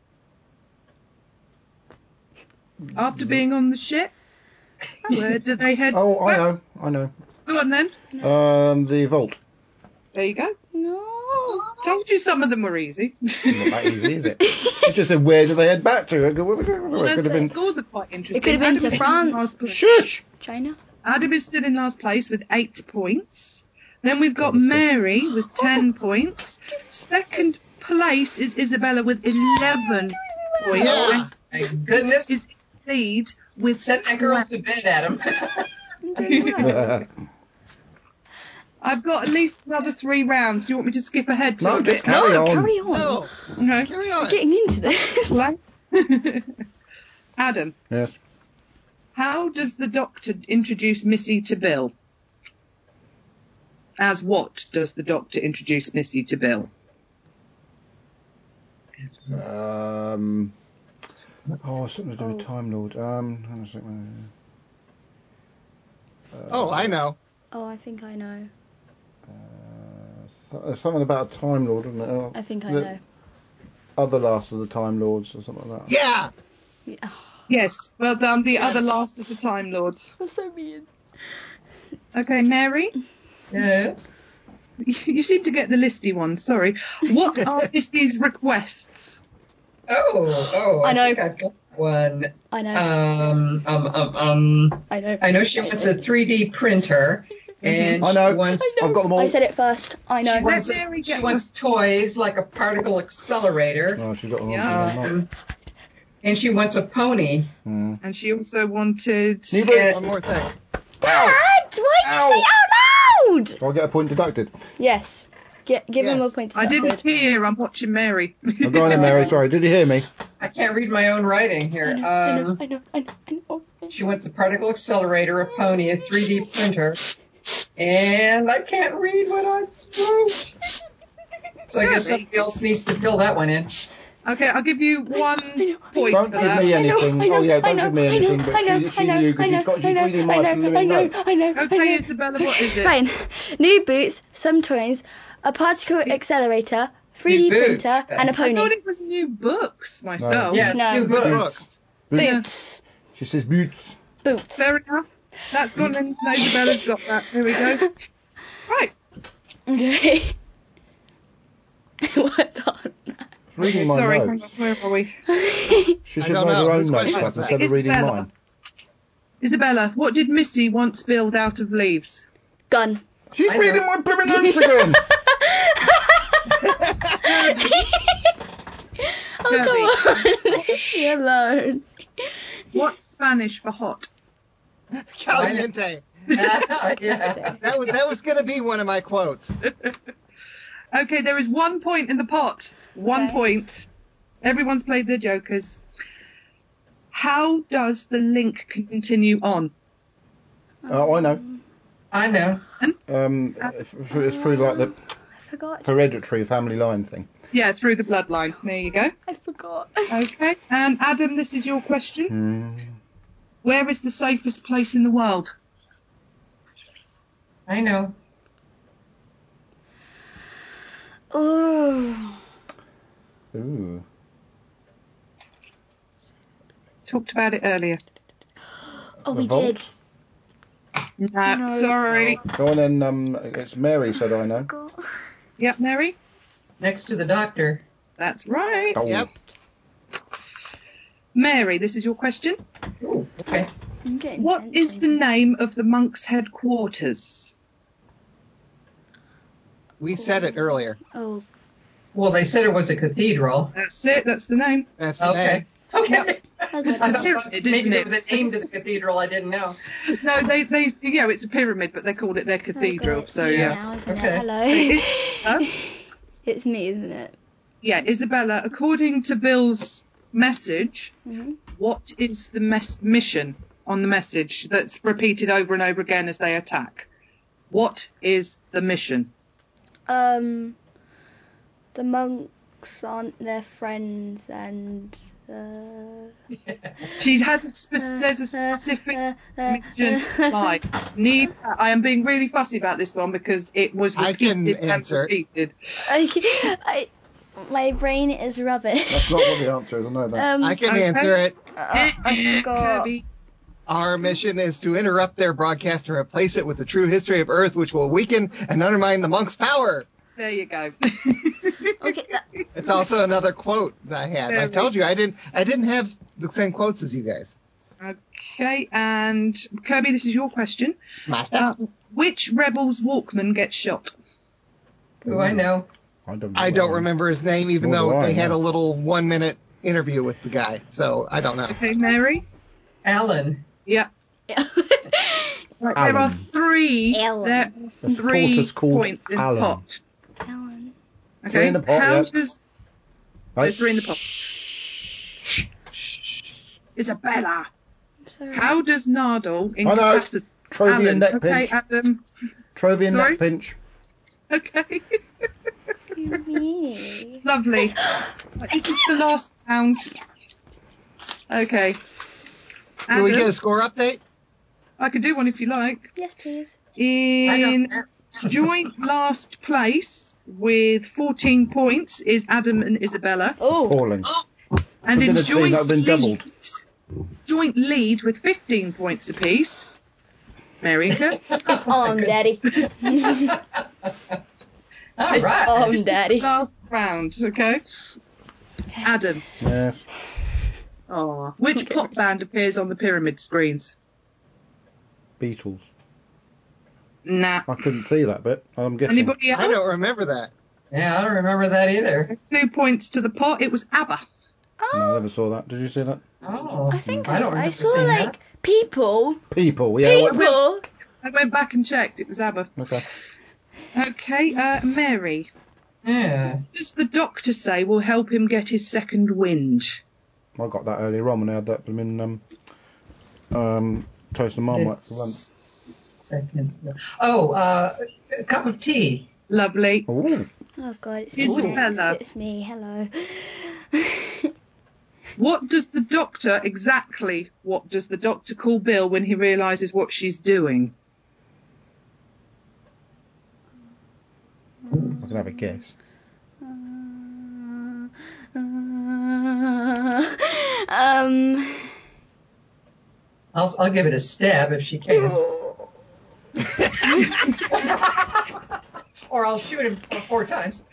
After being on the ship? Where do they head Oh, I back? know. I know. Go on then. Um, the vault. There you go. No. told you some of them were easy. Not that easy, is it? You just said, where do they head back to? It could Well, have the been. scores are quite interesting. It could have been Adam to is still in France. last place. Shush! China. Adam is still in last place with eight points. Then we've got Honestly. Mary with ten points. Second place is Isabella with eleven points. Yeah. My goodness. Is lead with Set that girl to bed, Adam. I'm doing well. I've got at least another three rounds. Do you want me to skip ahead to No, a just bit? carry no, on. carry on. No, Okay. carry on. Getting into this. Right. Adam, Yes. how does the doctor introduce Missy to Bill? As what does the doctor introduce Missy to Bill? Um. Oh, something to do with Oh. Time Lord. Um. hang on a second. Uh, Oh, I know. Oh, I think I know. Uh, so- there's something about a Time Lord, isn't it? Oh, I think I the know. Other Last of the Time Lords or something like that. Yeah. Yeah. Oh, Yes, well done. The other last of the Time Lords. I'm so mean. Okay, Mary, Yes. you seem to get the listy ones. Sorry. What are Missy's requests? Oh, oh, I, I know. think I've got one. I know. Um, um, um, um. I know. I know she wants a three D printer, and I know. she wants I know. I've got them all. I said it first. I know. she wants, Let Mary she get wants toys like a particle accelerator, Oh, she's got them all. Yeah. Yeah. um, and she wants a pony. Mm. And she also wanted. New boots. One more thing. Dad, why did you Ow. say out loud? Do I get a point deducted? Yes. Get, give him a Yes. point. I didn't deducted. hear. I'm watching Mary. Oh, go on then, Mary. Sorry, did you hear me? I can't read my own writing I here. know, I know, Um, I know, I know, I know. she wants a particle accelerator, a pony, a three D printer, and I can't read what I wrote. So I guess somebody else needs to fill that one in. Okay, I'll give you one know, point Don't for give that. me anything. I know, Oh yeah, I don't know, give me I know, anything. But I know, she, I she know, knew because I she's know, got she's I know, reading I my know, living I know, notes. I know, I Okay, know. Isabella, what is it? Fine. New boots, some toys, a particle accelerator, three D New boots. printer, and a I pony. thought it was new books myself. Yeah, it's No. new Good books. books. Boots. She says boots. Boots. Fair enough. That's gone in. Isabella's got that. There we go. Right. Okay. What on? She's reading my Sorry, hang on, notes. where are we? She I should don't know know. her own Whose notes question up is that? instead of reading Isabella. mine. Isabella, what did Missy once build out of leaves? Gun. She's I reading know. my blooming notes again. Oh, come on. Leave me alone. What's Spanish for hot? Caliente. Yeah. That was that was gonna be one of my quotes. Okay, there is one point in the pot. One Okay. point. Everyone's played their jokers. How does the link continue on? Oh, I know. I know. Um, it's it's through like the I forgot. hereditary family line thing. Yeah, through the bloodline. There you go. I forgot. Okay. And Adam, this is your question. Hmm. Where is the safest place in the world? I know. Oh. Ooh. Talked about it earlier. Oh, The we vault? did. No, No. sorry. Go on then. Um, it's Mary said I know. Forgot. Yep, Mary. Next to the doctor. That's right. Oh. Yep. Mary, this is your question. Ooh, okay. I'm getting What tense is the over name of the monk's headquarters? We said it earlier. Oh, Well, they said it was a cathedral. That's it. That's the name. That's the Okay. name. Okay. I It's got a it. pyramid, Maybe isn't there it? was a name to the cathedral I didn't know. No, they, they, yeah, it's a pyramid, but they called it their cathedral. I got it So yeah, now, isn't Okay. it? Hello. It's- huh? It's me, isn't it? yeah, Isabella. According to Bill's message, hmm what is the mes- mission on the message that's repeated over and over again as they attack? What is the mission? Um, the monks aren't their friends, and uh, She has a spe- says a specific mission. Like, need. I am being really fussy about this one because it was I can repeated and answer. repeated. I, I, my brain is rubbish. That's not what the answer is. I know that. Um, I can Okay. answer it. uh, I forgot. Kirby. Our mission is to interrupt their broadcast and replace it with the true history of Earth, which will weaken and undermine the monks' power. There you go. Okay, that, It's also another quote that I had. I told you I didn't. I didn't have the same quotes as you guys. Okay, and Kirby, this is your question. Master. Uh, which Rebels Walkman gets shot? Who I know. I don't. I don't know. remember his name, even Nor do though I, they had no. a little one-minute interview with the guy. So I don't know. Okay, Mary. Alan. Yeah. yeah. Right, there are Alan. three. Alan. There are There's three tortoise called points in Alan. the pot. Alan. Okay. Three in the pot, How yeah. does Right? there's three in the pot? Isabella. I'm sorry. How does Nardole I know. incapacitate Trovian Alan? neck Okay, pinch. Adam. Trovian Sorry? neck pinch. Okay. You mean? Lovely. This is the last round. Okay. Can we Adam, get a score update? I could do one if you like. Yes, please. In I joint last place with fourteen points is Adam and Isabella. Oh. Appalling. And If in we'd have seen, joint that would have been lead, joint lead with fifteen points apiece, Mary and Kurt. On, Daddy. All This- right. On, This is Daddy. the last round, okay? Adam, Yes. oh, which pop band appears on the pyramid screens? Beatles. Nah. I couldn't see that bit. I'm guessing. Anybody else? I don't remember that. Yeah, I don't remember that either. Two points to the pot. It was ABBA. No, I Oh, never saw that. Did you see that? Oh, I think I I, don't I remember saw seeing like that. people. People. Yeah. what- People. I went back and checked. It was ABBA. Okay. Okay, uh, Mary. Yeah. What does the doctor say will help him get his second wind? I got that earlier on when I had that. I mean, um, um, toast and marmite for lunch. Second. Oh, uh, a cup of tea. Lovely. Ooh. Oh God, it's Here's me. Bella. It's me. Hello. What does the doctor, exactly what does the doctor call Bill when he realises what she's doing? I can have a guess. um. I'll, I'll give it a stab if she can. Or I'll shoot him four, four times.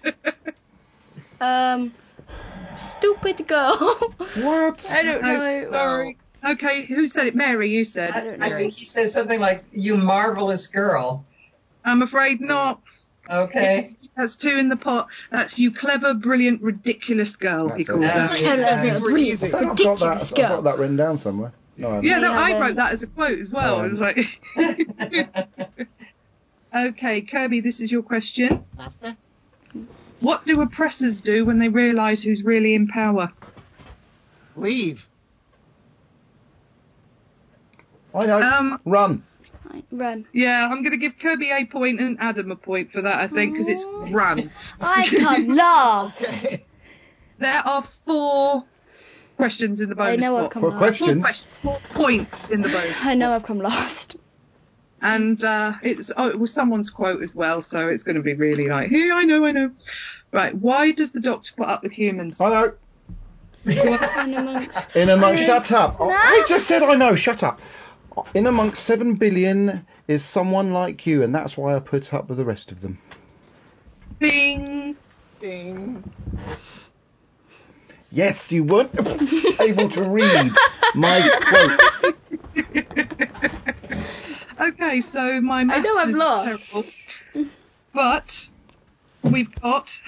Um. Stupid girl. What? I don't know. Sorry. Okay, who said it? Mary, you said. I don't I know. think he said something like, "You marvelous girl." I'm afraid not. Okay. It's- That's two in the pot. That's you clever, brilliant, ridiculous girl, he That's calls it. her. Yeah. These were easy. I've got that. Ridiculous I've got girl. that written down somewhere. No, I haven't. Yeah, no, Yeah, I then- wrote that as a quote as well. Oh. It was like, okay, Kirby, this is your question. Master? What do oppressors do when they realise who's really in power? Leave. I know. Um, Run. Right, run. yeah, I'm going to give Kirby a point and Adam a point for that, I think, because it's run. I come last. Okay. There are four questions in the I bonus know I've pot. come What last. Four, questions? questions, four points in the bonus I know pot. I've come last. And uh, it's oh, it was someone's quote as well, so it's going to be really like, hey, I know, I know. Right, why does the doctor put up with humans? I know. And amongst In amongst, I- shut up. No. I just said I know. Shut up. In amongst seven billion is someone like you, and that's why I put up with the rest of them. Bing. Ding. Yes, you weren't able to read my quote. Okay, so my I maths know I've is lost. terrible, but we've got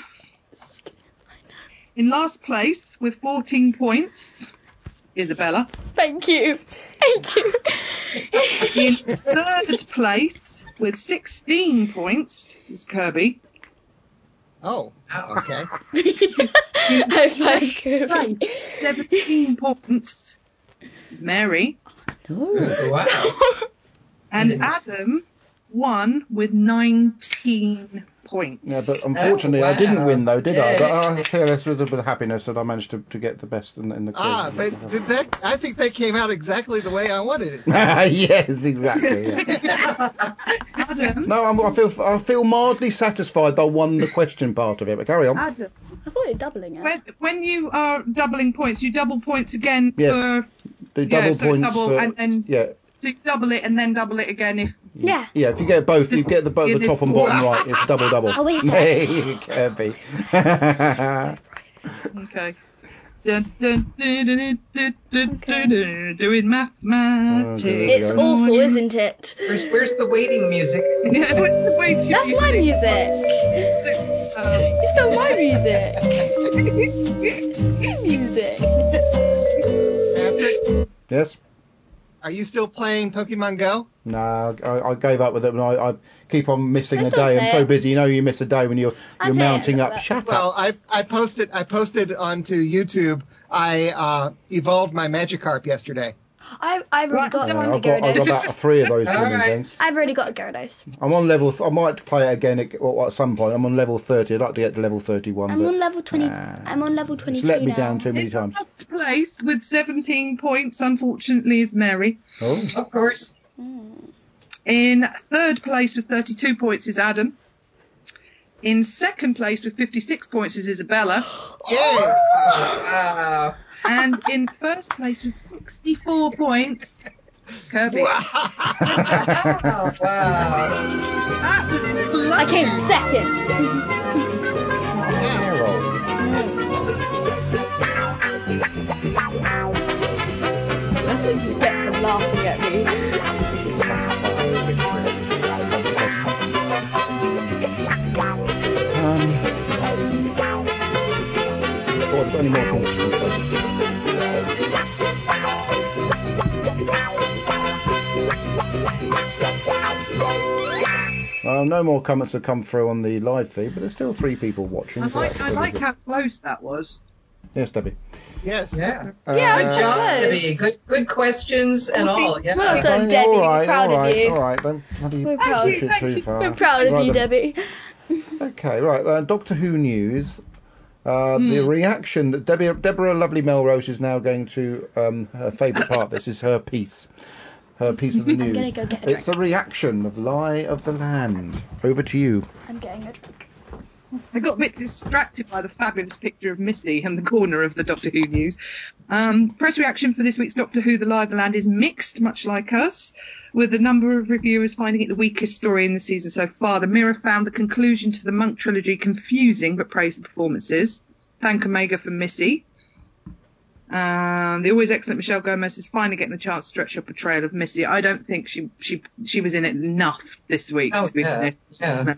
in last place with fourteen points, Isabella. Thank you. Thank you. In third place with sixteen points is Kirby. Oh, okay. High five, Kirby. Place, seventeen points is Mary. Wow. And Adam won with nineteen points. Yeah, but unfortunately, I wow. didn't win though, did I? Yeah. But I share this with a bit of happiness that I managed to, to get the best in, in the quiz. Ah, but did that? I think that came out exactly the way I wanted it. Yes, exactly. Yeah. Adam, No, I'm, I feel I feel mildly satisfied that I won the question part of it. But carry on. Adam, I thought you were doubling it. when, when you are doubling points, you double points again Yes. for Do yeah, double so it's points double for and then yeah. so you double it and then double it again if Yeah. Yeah, if you get both, you get the, both the top and bottom right. It's double double. Oh, is it? Hey, Kirby. Okay. Dun, dun, dun, dun, dun, dun, dun, dun, doing mathematics. Oh, dear. It's Go. awful, isn't it? Where's, where's the waiting music? Yeah, what's the way to That's my music. Oh. It's not my music. It's my music. Master, Yes. are you still playing Pokemon Go? No, I, I gave up with it. And I, I keep on missing I a still day. I'm play so it. busy. You know, you miss a day when you're I you're play it a mounting little up. bit. Shut Well, up. I I posted I posted onto YouTube. I uh, evolved my Magikarp yesterday. I've, I've already Right, got Yeah, a I've got I've got Gyarados. about three of those All blooming right. things. I've already got a Gyarados. I'm on level. Th- I might play it again at, or at some point. I'm on level thirty. I'd like to get to level thirty-one. I'm but on level twenty. nah, I'm on level it's twenty-two let me now. down too many In times. last place with seventeen points, unfortunately, is Mary. Oh, Of course. In third place with thirty-two points is Adam. In second place with fifty-six points is Isabella. Yay! Wow. And in first place with sixty-four points, Kirby. Oh, wow. That was close. I came second. Carol. That's what you get for laughing at me. Um, oh, I've got any more things to say? Uh, no more comments have come through on the live feed, but there's still three people watching. I So like, that's I pretty like good. how close that was. Yes, Debbie. Yes. Yeah. Yeah, Uh, Good job, Close. Debbie. Good, good questions and all. Yeah. Well done, okay, Debbie. all We're right, proud all of right, you. All right, don't bloody We're proud. push it Thank too you. far. We're proud of Right you, then. Debbie. Okay, right. Uh, Doctor Who news. Uh, Hmm. The reaction that Debbie, Deborah Lovely Melrose is now going to um, her favourite part. This is her piece, her piece of the I'm news. gonna go get a It's the drink. reaction of Lie of the Land. Over to you. I'm getting a drink. I got a bit distracted by the fabulous picture of Missy in the corner of the Doctor Who news. Um, press reaction for this week's Doctor Who The Lie of the Land is mixed, much like us, with a number of reviewers finding it the weakest story in the season so far. The Mirror found the conclusion to the Monk trilogy confusing, but praised the performances. Thank Omega for Missy. Um, the always excellent Michelle Gomez is finally getting the chance to stretch her portrayal of Missy. I don't think she she she was in it enough this week, Oh, to be yeah. honest. Yeah.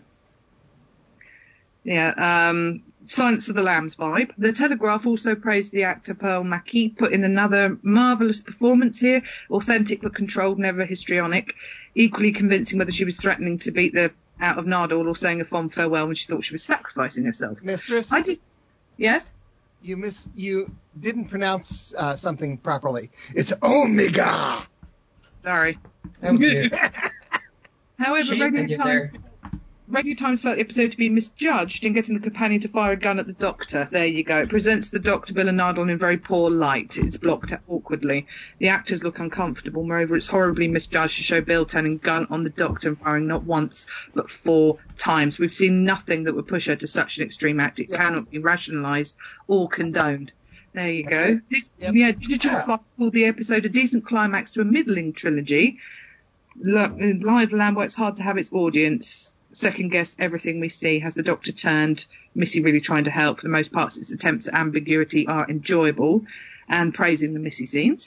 Yeah, um, Silence of the Lambs vibe. The Telegraph also praised the actor Pearl Mackie, put in another marvellous performance here, authentic but controlled, never histrionic, equally convincing whether she was threatening to beat the out of Nardole or saying a fond farewell when she thought she was sacrificing herself. Mistress, I just, yes? you miss you didn't pronounce uh, something properly. It's Omega. Sorry. Oh, dear. However, Shame Radio on you Times, there. Radio Times felt the episode to be misjudged in getting the companion to fire a gun at the Doctor. There you go. It presents the Doctor, Bill and Nardole in very poor light. It's blocked awkwardly. The actors look uncomfortable. Moreover, it's horribly misjudged to show Bill turning gun on the Doctor and firing not once, but four times. We've seen nothing that would push her to such an extreme act. It cannot be rationalised or condoned. There you go. Did, Yep. Yeah, Digital Spy called the episode a decent climax to a middling trilogy. Look, Live Land works hard to have its audience second guess everything we see. Has the Doctor turned? Missy really trying to help? For the most part, its attempts at ambiguity are enjoyable, and praising the Missy scenes.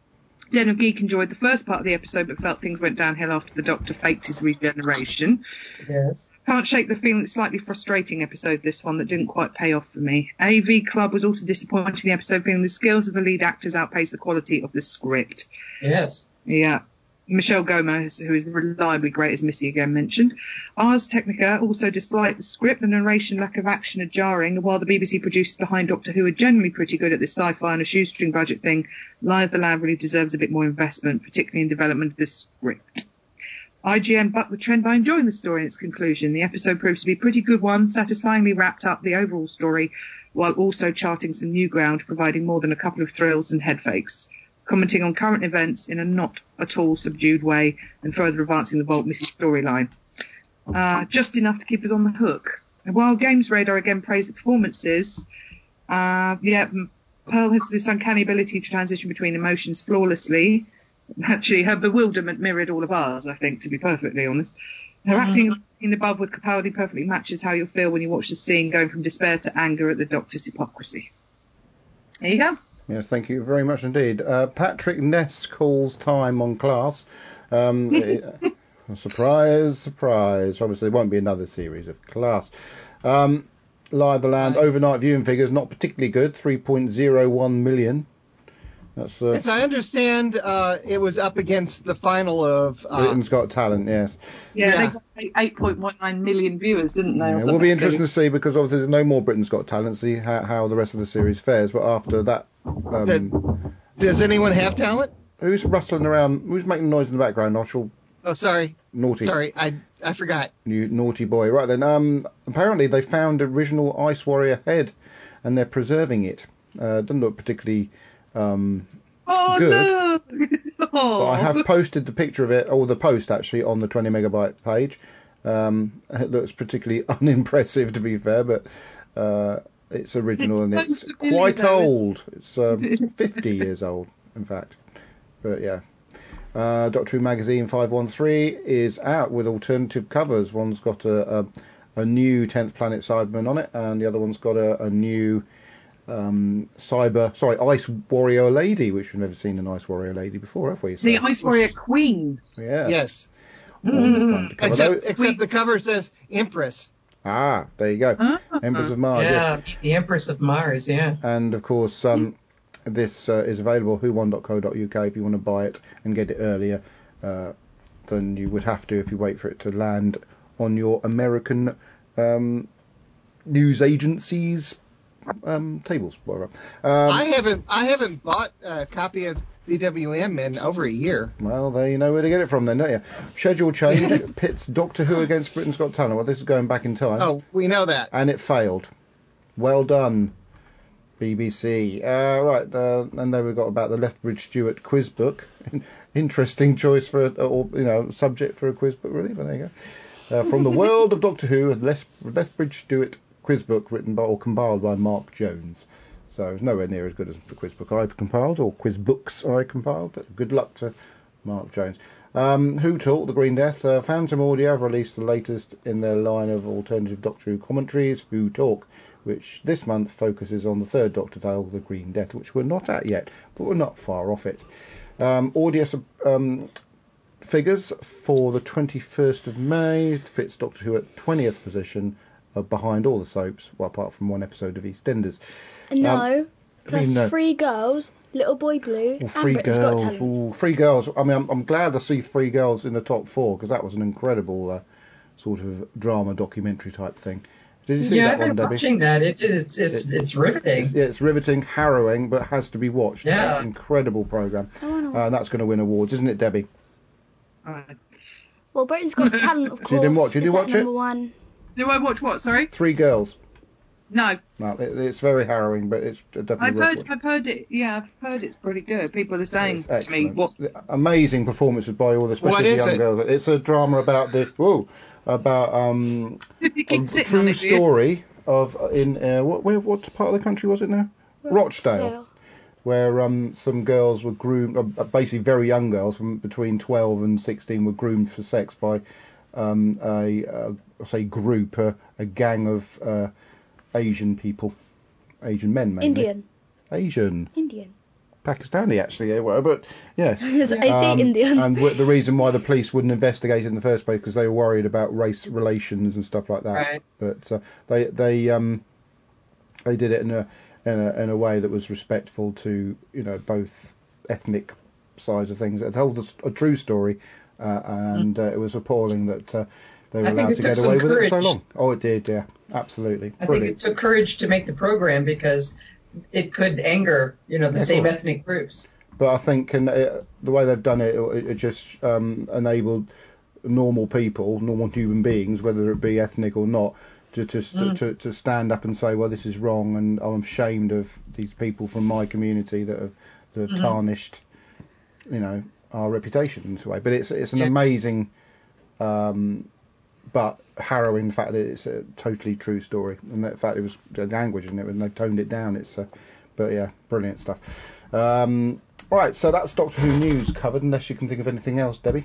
Den of Geek enjoyed the first part of the episode, but felt things went downhill after the Doctor faked his regeneration. Yes. Can't shake the feeling it's a slightly frustrating episode, this one, that didn't quite pay off for me. A V Club was also disappointed in the episode, feeling the skills of the lead actors outpaced the quality of the script. Yes. Yeah. Michelle Gomez, who is reliably great, as Missy again mentioned. Ars Technica also disliked the script. The narration, lack of action are jarring. While the B B C producers behind Doctor Who are generally pretty good at this sci-fi and a shoestring budget thing, Lie of the Land really deserves a bit more investment, particularly in development of the script. I G N bucked the trend by enjoying the story and its conclusion. The episode proves to be a pretty good one, satisfyingly wrapped up the overall story, while also charting some new ground, providing more than a couple of thrills and head fakes. Commenting on current events in a not at all subdued way and further advancing the Vault Missy storyline. Uh, just enough to keep us on the hook. And while Games Radar again praised the performances, uh, yeah, Pearl has this uncanny ability to transition between emotions flawlessly. Actually, her bewilderment mirrored all of ours, I think, to be perfectly honest. Her Mhm. acting on the scene above with Capaldi perfectly matches how you'll feel when you watch the scene going from despair to anger at the Doctor's hypocrisy. There you go. Yes, thank you very much indeed. Uh, Patrick Ness calls time on Class. Um, uh, surprise, surprise. Obviously, there won't be another series of Class. Um, Lie of the Land, Right. overnight viewing figures, not particularly good, three point oh one million. That's uh, As I understand, uh, it was up against the final of. Uh, Britain's Got Talent, yes. Yeah, Yeah. they got eight point one nine million viewers, didn't they? or Yeah, it will something be interesting silly? to see because obviously there's no more Britain's Got Talent, see how, how the rest of the series fares. But after that, um, Did- does anyone have talent? who's rustling around? Who's making noise in the background? Archel, Oh, sorry. naughty. Sorry, I I forgot. You naughty boy. Right then, um, apparently they found original Ice Warrior head and they're preserving it. Uh, doesn't look particularly um, Oh, good. no! But Oh. I have posted the picture of it, or the post actually, on the twenty megabyte page. Um, it looks particularly unimpressive, to be fair, but uh, it's original and It's it's so familiar, quite though, isn't old. It's um, fifty years old, in fact. But yeah. Uh, Doctor Who Magazine five one three is out with alternative covers. One's got a, a, a new tenth Planet Cyberman on it, and the other one's got a, a new um, Cyber, sorry, Ice Warrior Lady, which we've never seen an Ice Warrior Lady before, have we? So, The Ice Warrior Queen. yeah, Yes. on the front cover. Except Though- except the cover says Empress. Ah, there you go. Ah. Empress of Mars, yes. Yeah, the Empress of Mars, yeah. And of course, um, this uh, is available who one dot co dot uk if you want to buy it and get it earlier uh, than you would have to if you wait for it to land on your American um, news agencies um, tables. Whatever. Um, I haven't I haven't bought a copy of D W M in over a year. Well, there you know where to get it from then, don't you? Schedule change pits Doctor Who against Britain's Got Talent. Well, this is going back in time. Oh, we know that. And it failed. Well done, B B C. Uh, right, uh, and then we've got about the Lethbridge Stewart quiz book. Interesting choice for a, or you know, subject for a quiz book, really. But there you go. Uh, from the world of Doctor Who, a Leth- Lethbridge Stewart quiz book written by or compiled by Mark Jones. So it's nowhere near as good as the quiz book I compiled or quiz books I compiled. But good luck to Mark Jones. Um, Who Talk, The Green Death. Uh, Phantom Audio have released the latest in their line of alternative Doctor Who commentaries, Who Talk, which this month focuses on the third Doctor tale, The Green Death, which we're not at yet, but we're not far off it. Um, audio um, figures for the twenty-first of May fits Doctor Who at twentieth position uh, behind all the soaps, well, apart from one episode of EastEnders. No, I mean, plus no. Three Girls, Little Boy Blue, Ooh, and Three Britain's Got Girls, Talent. ooh, Three Girls. I mean, I'm, I'm glad to see Three Girls in the top four because that was an incredible uh, sort of drama documentary type thing. Did you see yeah, that I've been one, Debbie? watching that. It, it's it's It- it's riveting. It's, yeah, it's riveting, harrowing, but has to be watched. Yeah. Uh, incredible program. I wanna Uh, and that's going to win awards, isn't it, Debbie? Right. Well, Britain's Got Talent, of So course. you didn't watch- you is didn't at watch it? number one. Do I watch what? Sorry. Three Girls. No, No, it, it's very harrowing, but it's definitely I've worth heard. watching. I've heard it. Yeah, I've heard it's pretty good. People are saying It's to me, excellent. "What?" Amazing performances by all the, especially What the is young it? girls. It's a drama about this. Whoa, about um, You a keep sitting true on it, do you? story of in uh, what where, what part of the country was it now? Rochdale, where um some girls were groomed, uh, basically very young girls from between twelve and sixteen were groomed for sex by um a, a say group, a, a gang of uh, Asian people, Asian men mainly. Indian. Asian. Indian. Pakistani actually they were, but yes. Yes, I say Um, Indian. And w- the reason why the police wouldn't investigate it in the first place because they were worried about race relations and stuff like that. Right. But uh, they they um they did it in a, in a in a way that was respectful to you know both ethnic sides of things. It told us a true story, uh, and uh, it was appalling that uh, they were I think allowed it to took get some away with it for so courage. long. Oh, it did, yeah, absolutely, I think it brilliant. took courage to make the program because it could anger, you know, the Yeah, of same course. ethnic groups. But I think and uh, the way they've done it, it, it just um, enabled normal people, normal human beings, whether it be ethnic or not, to to, Mm. to to stand up and say, well, this is wrong, and I'm ashamed of these people from my community that have, that have Mhm. tarnished, you know, our reputation in this way. But it's it's an Yeah. amazing, um, but harrowing fact that it's a totally true story, and the fact it was the language in it, and they've toned it down. It's, uh, but yeah, brilliant stuff. Um, Right, so that's Doctor Who news covered, unless you can think of anything else, Debbie.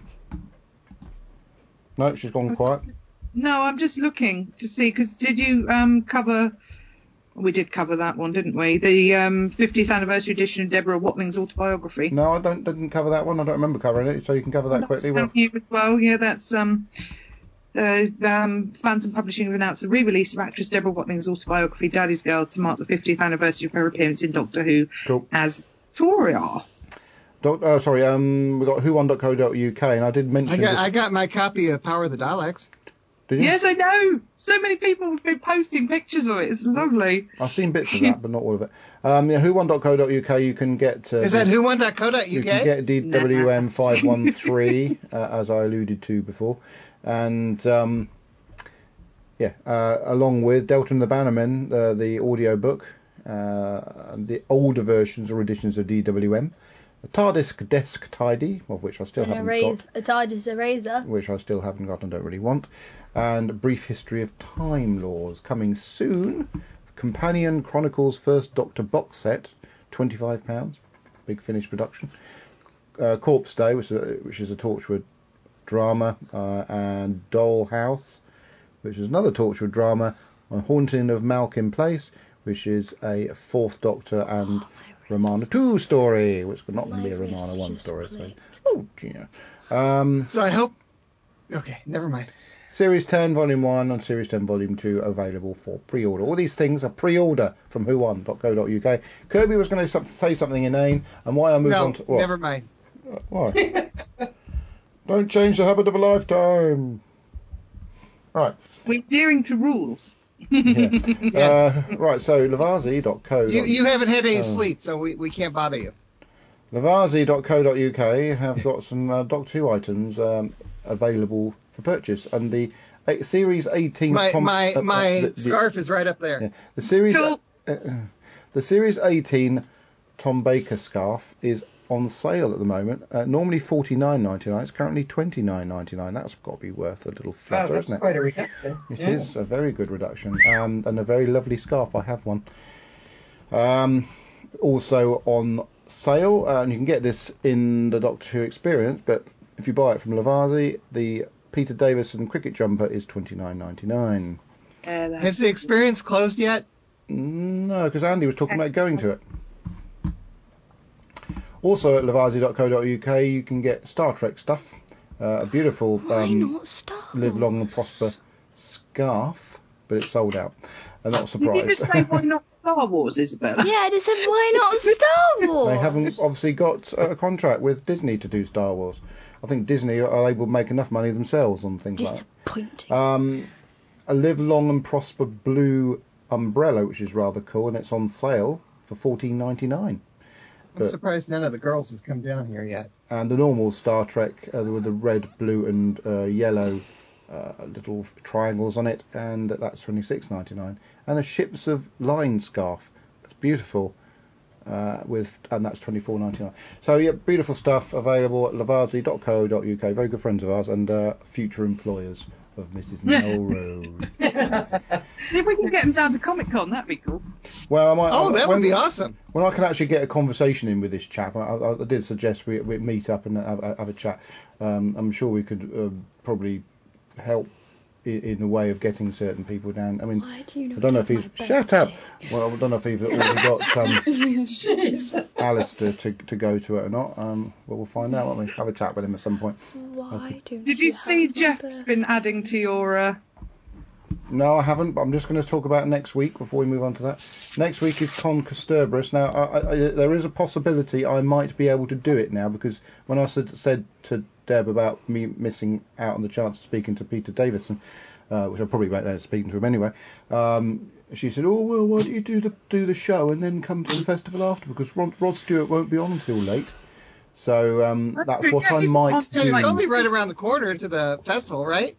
No, she's gone quiet. No, I'm just looking to see, because did you um, cover... We did cover that one, didn't we? The um, fiftieth anniversary edition of Deborah Watling's autobiography. No, I don't didn't cover that one. I don't remember covering it, so you can cover that That's quickly. Well, from you as well. Yeah, that's um, uh, um, Phantom Publishing have announced the re-release of actress Deborah Watling's autobiography, Daddy's Girl, to mark the fiftieth anniversary of her appearance in Doctor Who cool. as Victoria. Doc, uh, sorry, um, we got who one dot co dot U K, and I did mention. I got, this- I got my copy of Power of the Daleks. Did you? Yes, I know. So many people have been posting pictures of it. It's lovely. I've seen bits of that, but not all of it. Um, yeah, who one dot co dot U K, you can get. Uh, Is that who one dot co dot U K? You can get D W M five one three, uh, as I alluded to before, and um, yeah, uh, along with Delta and the Bannermen, uh, the audio book, uh, the older versions or editions of D W M, a TARDIS Desk Tidy, of which I still And a haven't razor, got, a TARDIS eraser. which I still haven't got and don't really want, and a Brief History of Time Laws coming soon. Companion Chronicles First Doctor box set, twenty-five pounds, big Finnish production. Uh, Corpse Day, which is a, which is a Torchwood drama, uh, and Doll House, which is another Torchwood drama, on Haunting of Malkin Place, which is a Fourth Doctor and Romana two story, which could not My be a Romana wrist one just story. So, clicked. oh, dear. Um, So I hope. Okay, never mind. Series ten Volume one and Series ten Volume two available for pre-order. All these things are pre-order from who one dot co dot U K. Kirby was going to say something inane, and why I moved No, on to... What? never mind. Why? Don't change the habit of a lifetime. Right. We're adhering to rules. Yeah. Yes. Uh, right, so Lavazi dot co. You you haven't had any Oh. sleep, so we, we can't bother you. Lavazi dot co dot U K have got some uh, Doctor Who items um, available for purchase, and the uh, Series eighteen... My com- my uh, my uh, the, the- scarf is right up there. yeah, the Series... Cool. Uh, uh, the Series eighteen Tom Baker scarf is on sale at the moment. Uh, normally forty-nine ninety-nine. It's currently twenty-nine ninety-nine. That's got to be worth a little Oh, flutter, that's isn't it? quite a reduction. It Yeah. is a very good reduction, um, and a very lovely scarf. I have one. Um, also on sale, uh, and you can get this in the Doctor Who Experience, but if you buy it from Lavazi, the Peter Davison cricket jumper is twenty-nine ninety-nine. Yeah, that's- Has the experience closed yet? No, because Andy was talking about going to it. Also at Lavazi dot co dot U K you can get Star Trek stuff. Uh, a beautiful Why um, not Star Live Wars? Long and Prosper scarf, but it's sold out. I'm not Did you just surprised. say why not Star Wars, Isabella? Yeah, I just said why not Star Wars? They haven't obviously got a contract with Disney to do Star Wars. I think Disney are able to make enough money themselves on things like Disappointing. that. Um, a Live Long and Prosper blue umbrella, which is rather cool, and it's on sale for fourteen ninety-nine. I'm But- surprised none of the girls has come down here yet. And the normal Star Trek uh, with the red, blue, and uh, yellow uh, little triangles on it, and that's twenty-six ninety-nine. And a Ships of Line scarf. It's beautiful, uh, with and that's twenty-four ninety-nine. So yeah, beautiful stuff available at lavazi dot co dot U K. Very good friends of ours and uh, future employers of Missus Melrose. If we can get them down to Comic Con, that'd be cool. Well, I might. Oh, that when, would be awesome. When I can actually get a conversation in with this chap, I, I, I did suggest we, we meet up and have, have a chat. Um, I'm sure we could uh, probably help in, in the way of getting certain people down. I mean, Why do you not I don't know if have he's my shut up. birthday? Well, I don't know if he's already got um, Jeez. Alistair to to go to it or not. Um, well, we'll find out, won't we? Have a chat with him at some point. Why don't Did you have see my Jeff's birthday? been adding to your... Uh... No, I haven't, but I'm just going to talk about next week before we move on to that. Next week is Con Custerberus. Now, I, I, I, there is a possibility I might be able to do it now, because when I said, said to Deb about me missing out on the chance of speaking to Peter Davison, uh, which I probably won't end up speaking to him anyway, um, she said, oh, well, why don't you do the do the show and then come to the festival after, because Rod, Rod Stewart won't be on until late. So um, that's what Yeah, I he's might on Hey, do. it's only right around the corner to the festival, right?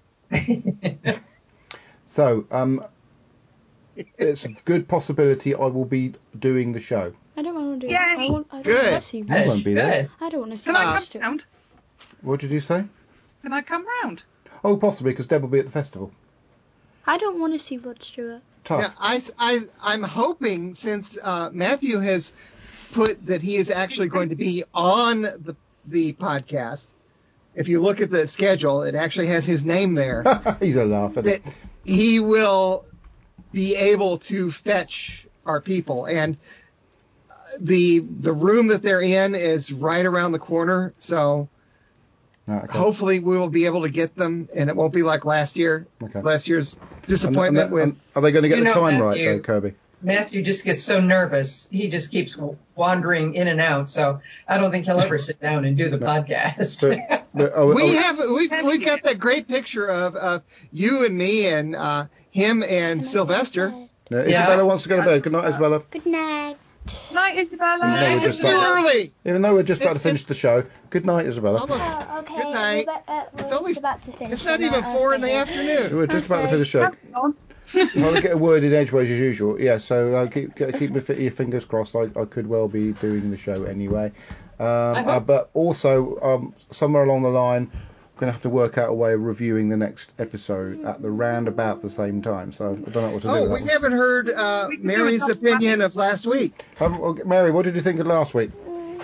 So, um, it's a good possibility I will be doing the show. I don't want to do Yay! it. I want. I don't Good. want to see. You won't be there. Good. I don't want to see. Can I Rod come Stewart. round? What did you say? Can I come round? Oh, possibly, because Deb will be at the festival. I don't want to see Rod Stewart. Tough. Yeah, I, I, I'm hoping, since uh, Matthew has put that he is actually going to be on the the podcast. If you look at the schedule, it actually has his name there. He's a laugh, isn't That he will be able to fetch our people, and the the room that they're in is right around the corner. So he? Okay. hopefully we will be able to get them, and it won't be like last year. Okay. Last year's And- and disappointment that- with. and are they going to get You the know, time right, Matthew- though, Kirby? Matthew just gets so nervous. He just keeps wandering in and out. So I don't think he'll ever sit down and do the podcast. But, but, oh, We oh, have we we got that great picture of, of you and me and uh, him and Sylvester. no, Yeah. Isabella wants to go to bed. Good night, Isabella. Good night. Night, Isabella. No, we're It's just too about- early. Even though we're just about to It's- finish the show, good night, Isabella. Almost. Oh, okay. Good night. We're, uh, we're It's only- just about to finish. It's not so even now I'll four stay in the here. afternoon. We're just about to Okay. finish the show. I'll get a word in edgeways as usual. Yeah, so uh, keep keep my fi- your fingers crossed. I, I could well be doing the show anyway. Um, I hope uh, but also, um, somewhere along the line, I'm going to have to work out a way of reviewing the next episode at the roundabout the same time. So I don't know what to do. Oh, with we that haven't heard uh, We can do Mary's another opinion of last week. one. Um, well, Mary, what did you think of last week?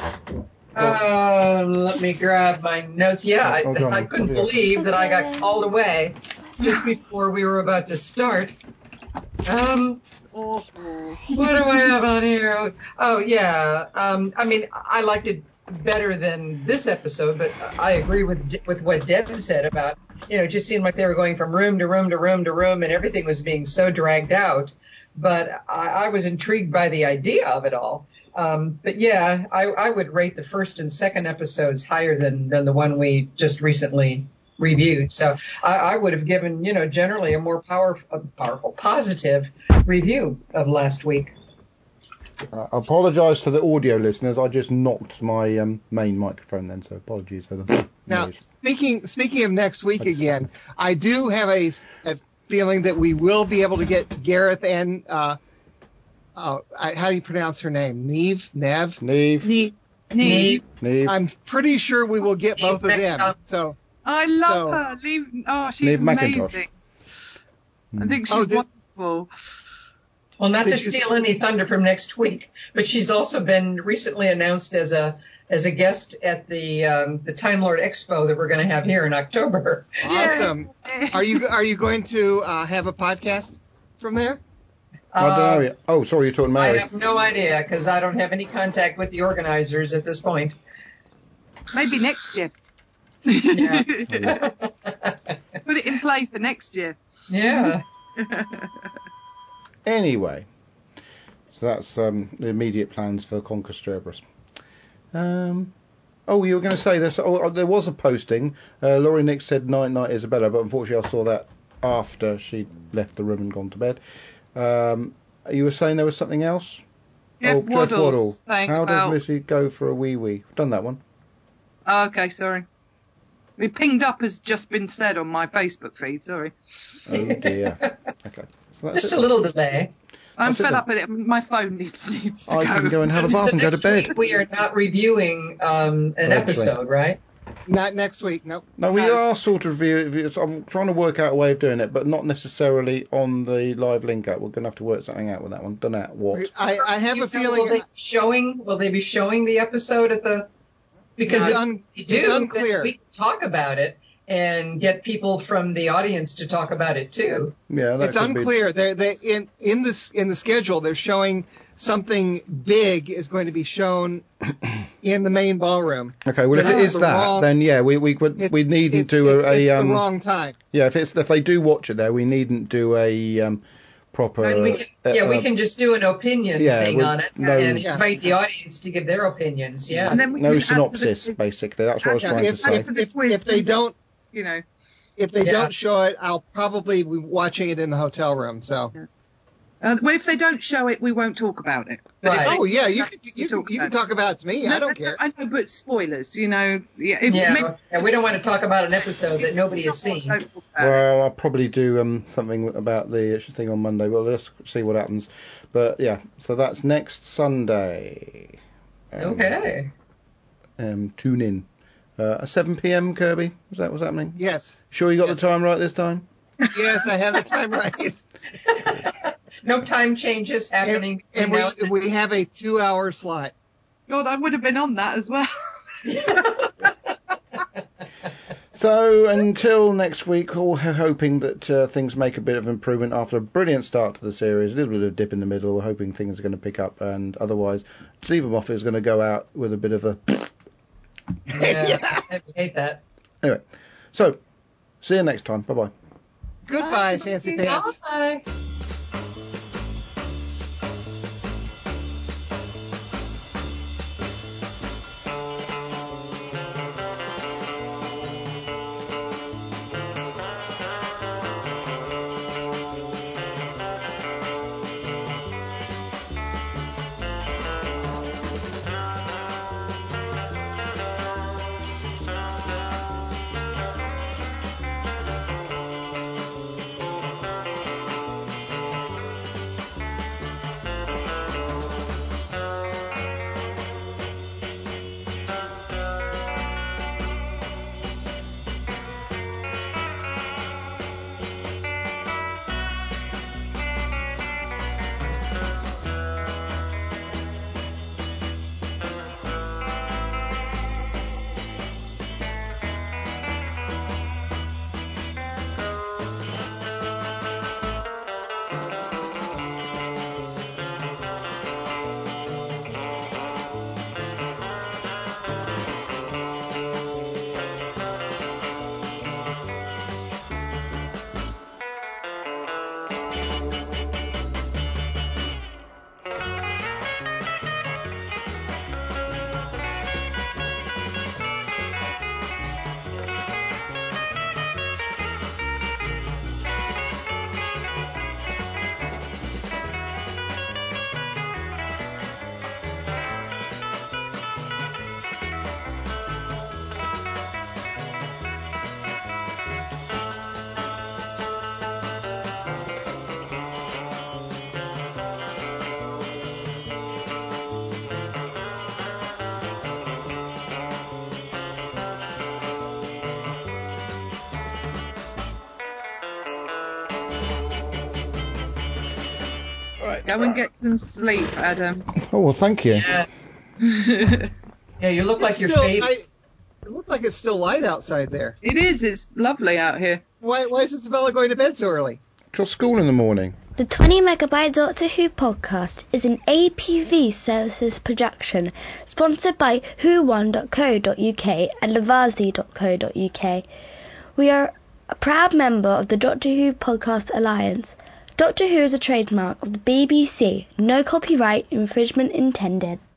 Um, let me grab my notes. Yeah, I, Oh, go on, I then. couldn't What do you believe that I got called away just before we were about to start. Um, Awful. what do I have on here? Oh, yeah. Um, I mean, I liked it better than this episode, but I agree with with what Deb said about, you know, it just seemed like they were going from room to room to room to room, and everything was being so dragged out. But I, I was intrigued by the idea of it all. Um, but yeah, I, I would rate the first and second episodes higher than, than the one we just recently reviewed. So I, I would have given, you know, generally a more powerful, powerful, positive review of last week. Uh, I apologise to the audio listeners. I just knocked my um, main microphone then, so apologies for the Now, noise. speaking speaking of next week again, I do have a, a feeling that we will be able to get Gareth and uh, uh, I, how do you pronounce her name? Neve, Nev. Neve, Neve. Neve. Neve, I'm pretty sure we will get both of them. So, I love So- her. Neve. Oh, she's Neve amazing. McIntosh. I think she's Oh, did- wonderful. Well, not to This is- steal any thunder from next week, but she's also been recently announced as a as a guest at the um, the Time Lord Expo that we're going to have here in October. awesome. Are you are you going to uh, have a podcast from there? I don't know Uh, yet. Oh, sorry, you're talking I Mary. have no idea because I don't have any contact with the organizers at this point. Maybe next year. Yeah. Put it in play for next year. Yeah. Anyway, so that's um, the immediate plans for Conquer Cerberus. Um, oh, you were going to say this. Oh, there was a posting. Uh, Laurie Nix said night night Isabella, but unfortunately I saw that after she left the room and gone to bed. Um, you were saying there was something else? Jeff oh, Jeff Waddle Waddle. saying How about- does Missy go for a wee wee? I've done that one. Oh, okay, sorry. It pinged up has just been said on my Facebook feed. Sorry. Oh dear. Okay. So that's Just it. a little delay. I'm That's it fed then. up with it. My phone needs, needs to I go. can go and have a So bath and go to next bed. week we are not reviewing um, an Actually. episode, right? Not next week. Nope. No, we No. are sort of review. I'm trying to work out a way of doing it, but not necessarily on the live link up. We're going to have to work something out with that one. Don't know what. I, I have You a know, feeling Will they be showing? Will they be showing the episode at the? Because it's, if un, they it's do, then unclear. we can talk about it and get people from the audience to talk about it too. Yeah, that It's could be- unclear. They're, they in in this in the schedule. They're showing something big is going to be shown in the main ballroom. Okay, well, if But it it's is the that, wrong- then yeah, we we would It's- we needn't it's, do it's, a, it's a um the wrong time. yeah. If it's if they do watch it there, we needn't do a um proper. And we can, uh, yeah, we uh, can just do an opinion yeah, thing with on it no- and Yeah. invite the audience to give their opinions. Yeah. And then we no can add to the- synopsis, basically. That's what I was Yeah, trying if, to say. if, if, if they don't You know. if they Yeah. don't show it, I'll probably be watching it in the hotel room. So. Uh, well, if they don't show it, we won't talk about it. But if Right. they- Oh yeah, you can we you can talk you can about talk about it to me. it. I No, don't no, care. I know, but spoilers, you know. Yeah. If, Yeah, maybe- and we don't want to talk about an episode that nobody has seen. Don't talk about it. Well, I'll probably do um, something about the thing on Monday. Well, let's see what happens. But yeah, so that's next Sunday. Um, Okay. Um, tune in. Uh, at seven p.m. Kirby, was that what's happening? Yes, Sure you got Yes. the time right this time? yes, I have the time right. No time changes And, happening. and between now we we have a two hour slot. God, I would have been on that as well. So until next week, all ho- hoping that uh, things make a bit of improvement after a brilliant start to the series, a little bit of dip in the middle. We're hoping things are going to pick up, and otherwise, Stephen Moffat is going to go out with a bit of a. Yeah, I hate that. Anyway, so see you next time. Bye bye. Goodbye, Fancy Pants. Bye. Go and get some sleep, Adam. Oh well, thank you. Yeah. Yeah, you look like It's your still- favorite. I- It looks like it's still light outside there. It is. It's lovely out here. Why, why is Isabella going to bed so early? Till school in the morning. The twenty megabyte Doctor Who podcast is an A P V Services production, sponsored by who one dot co dot uk and Lavazi dot co dot uk. We are a proud member of the Doctor Who Podcast Alliance. Doctor Who is a trademark of the B B C. No copyright infringement intended.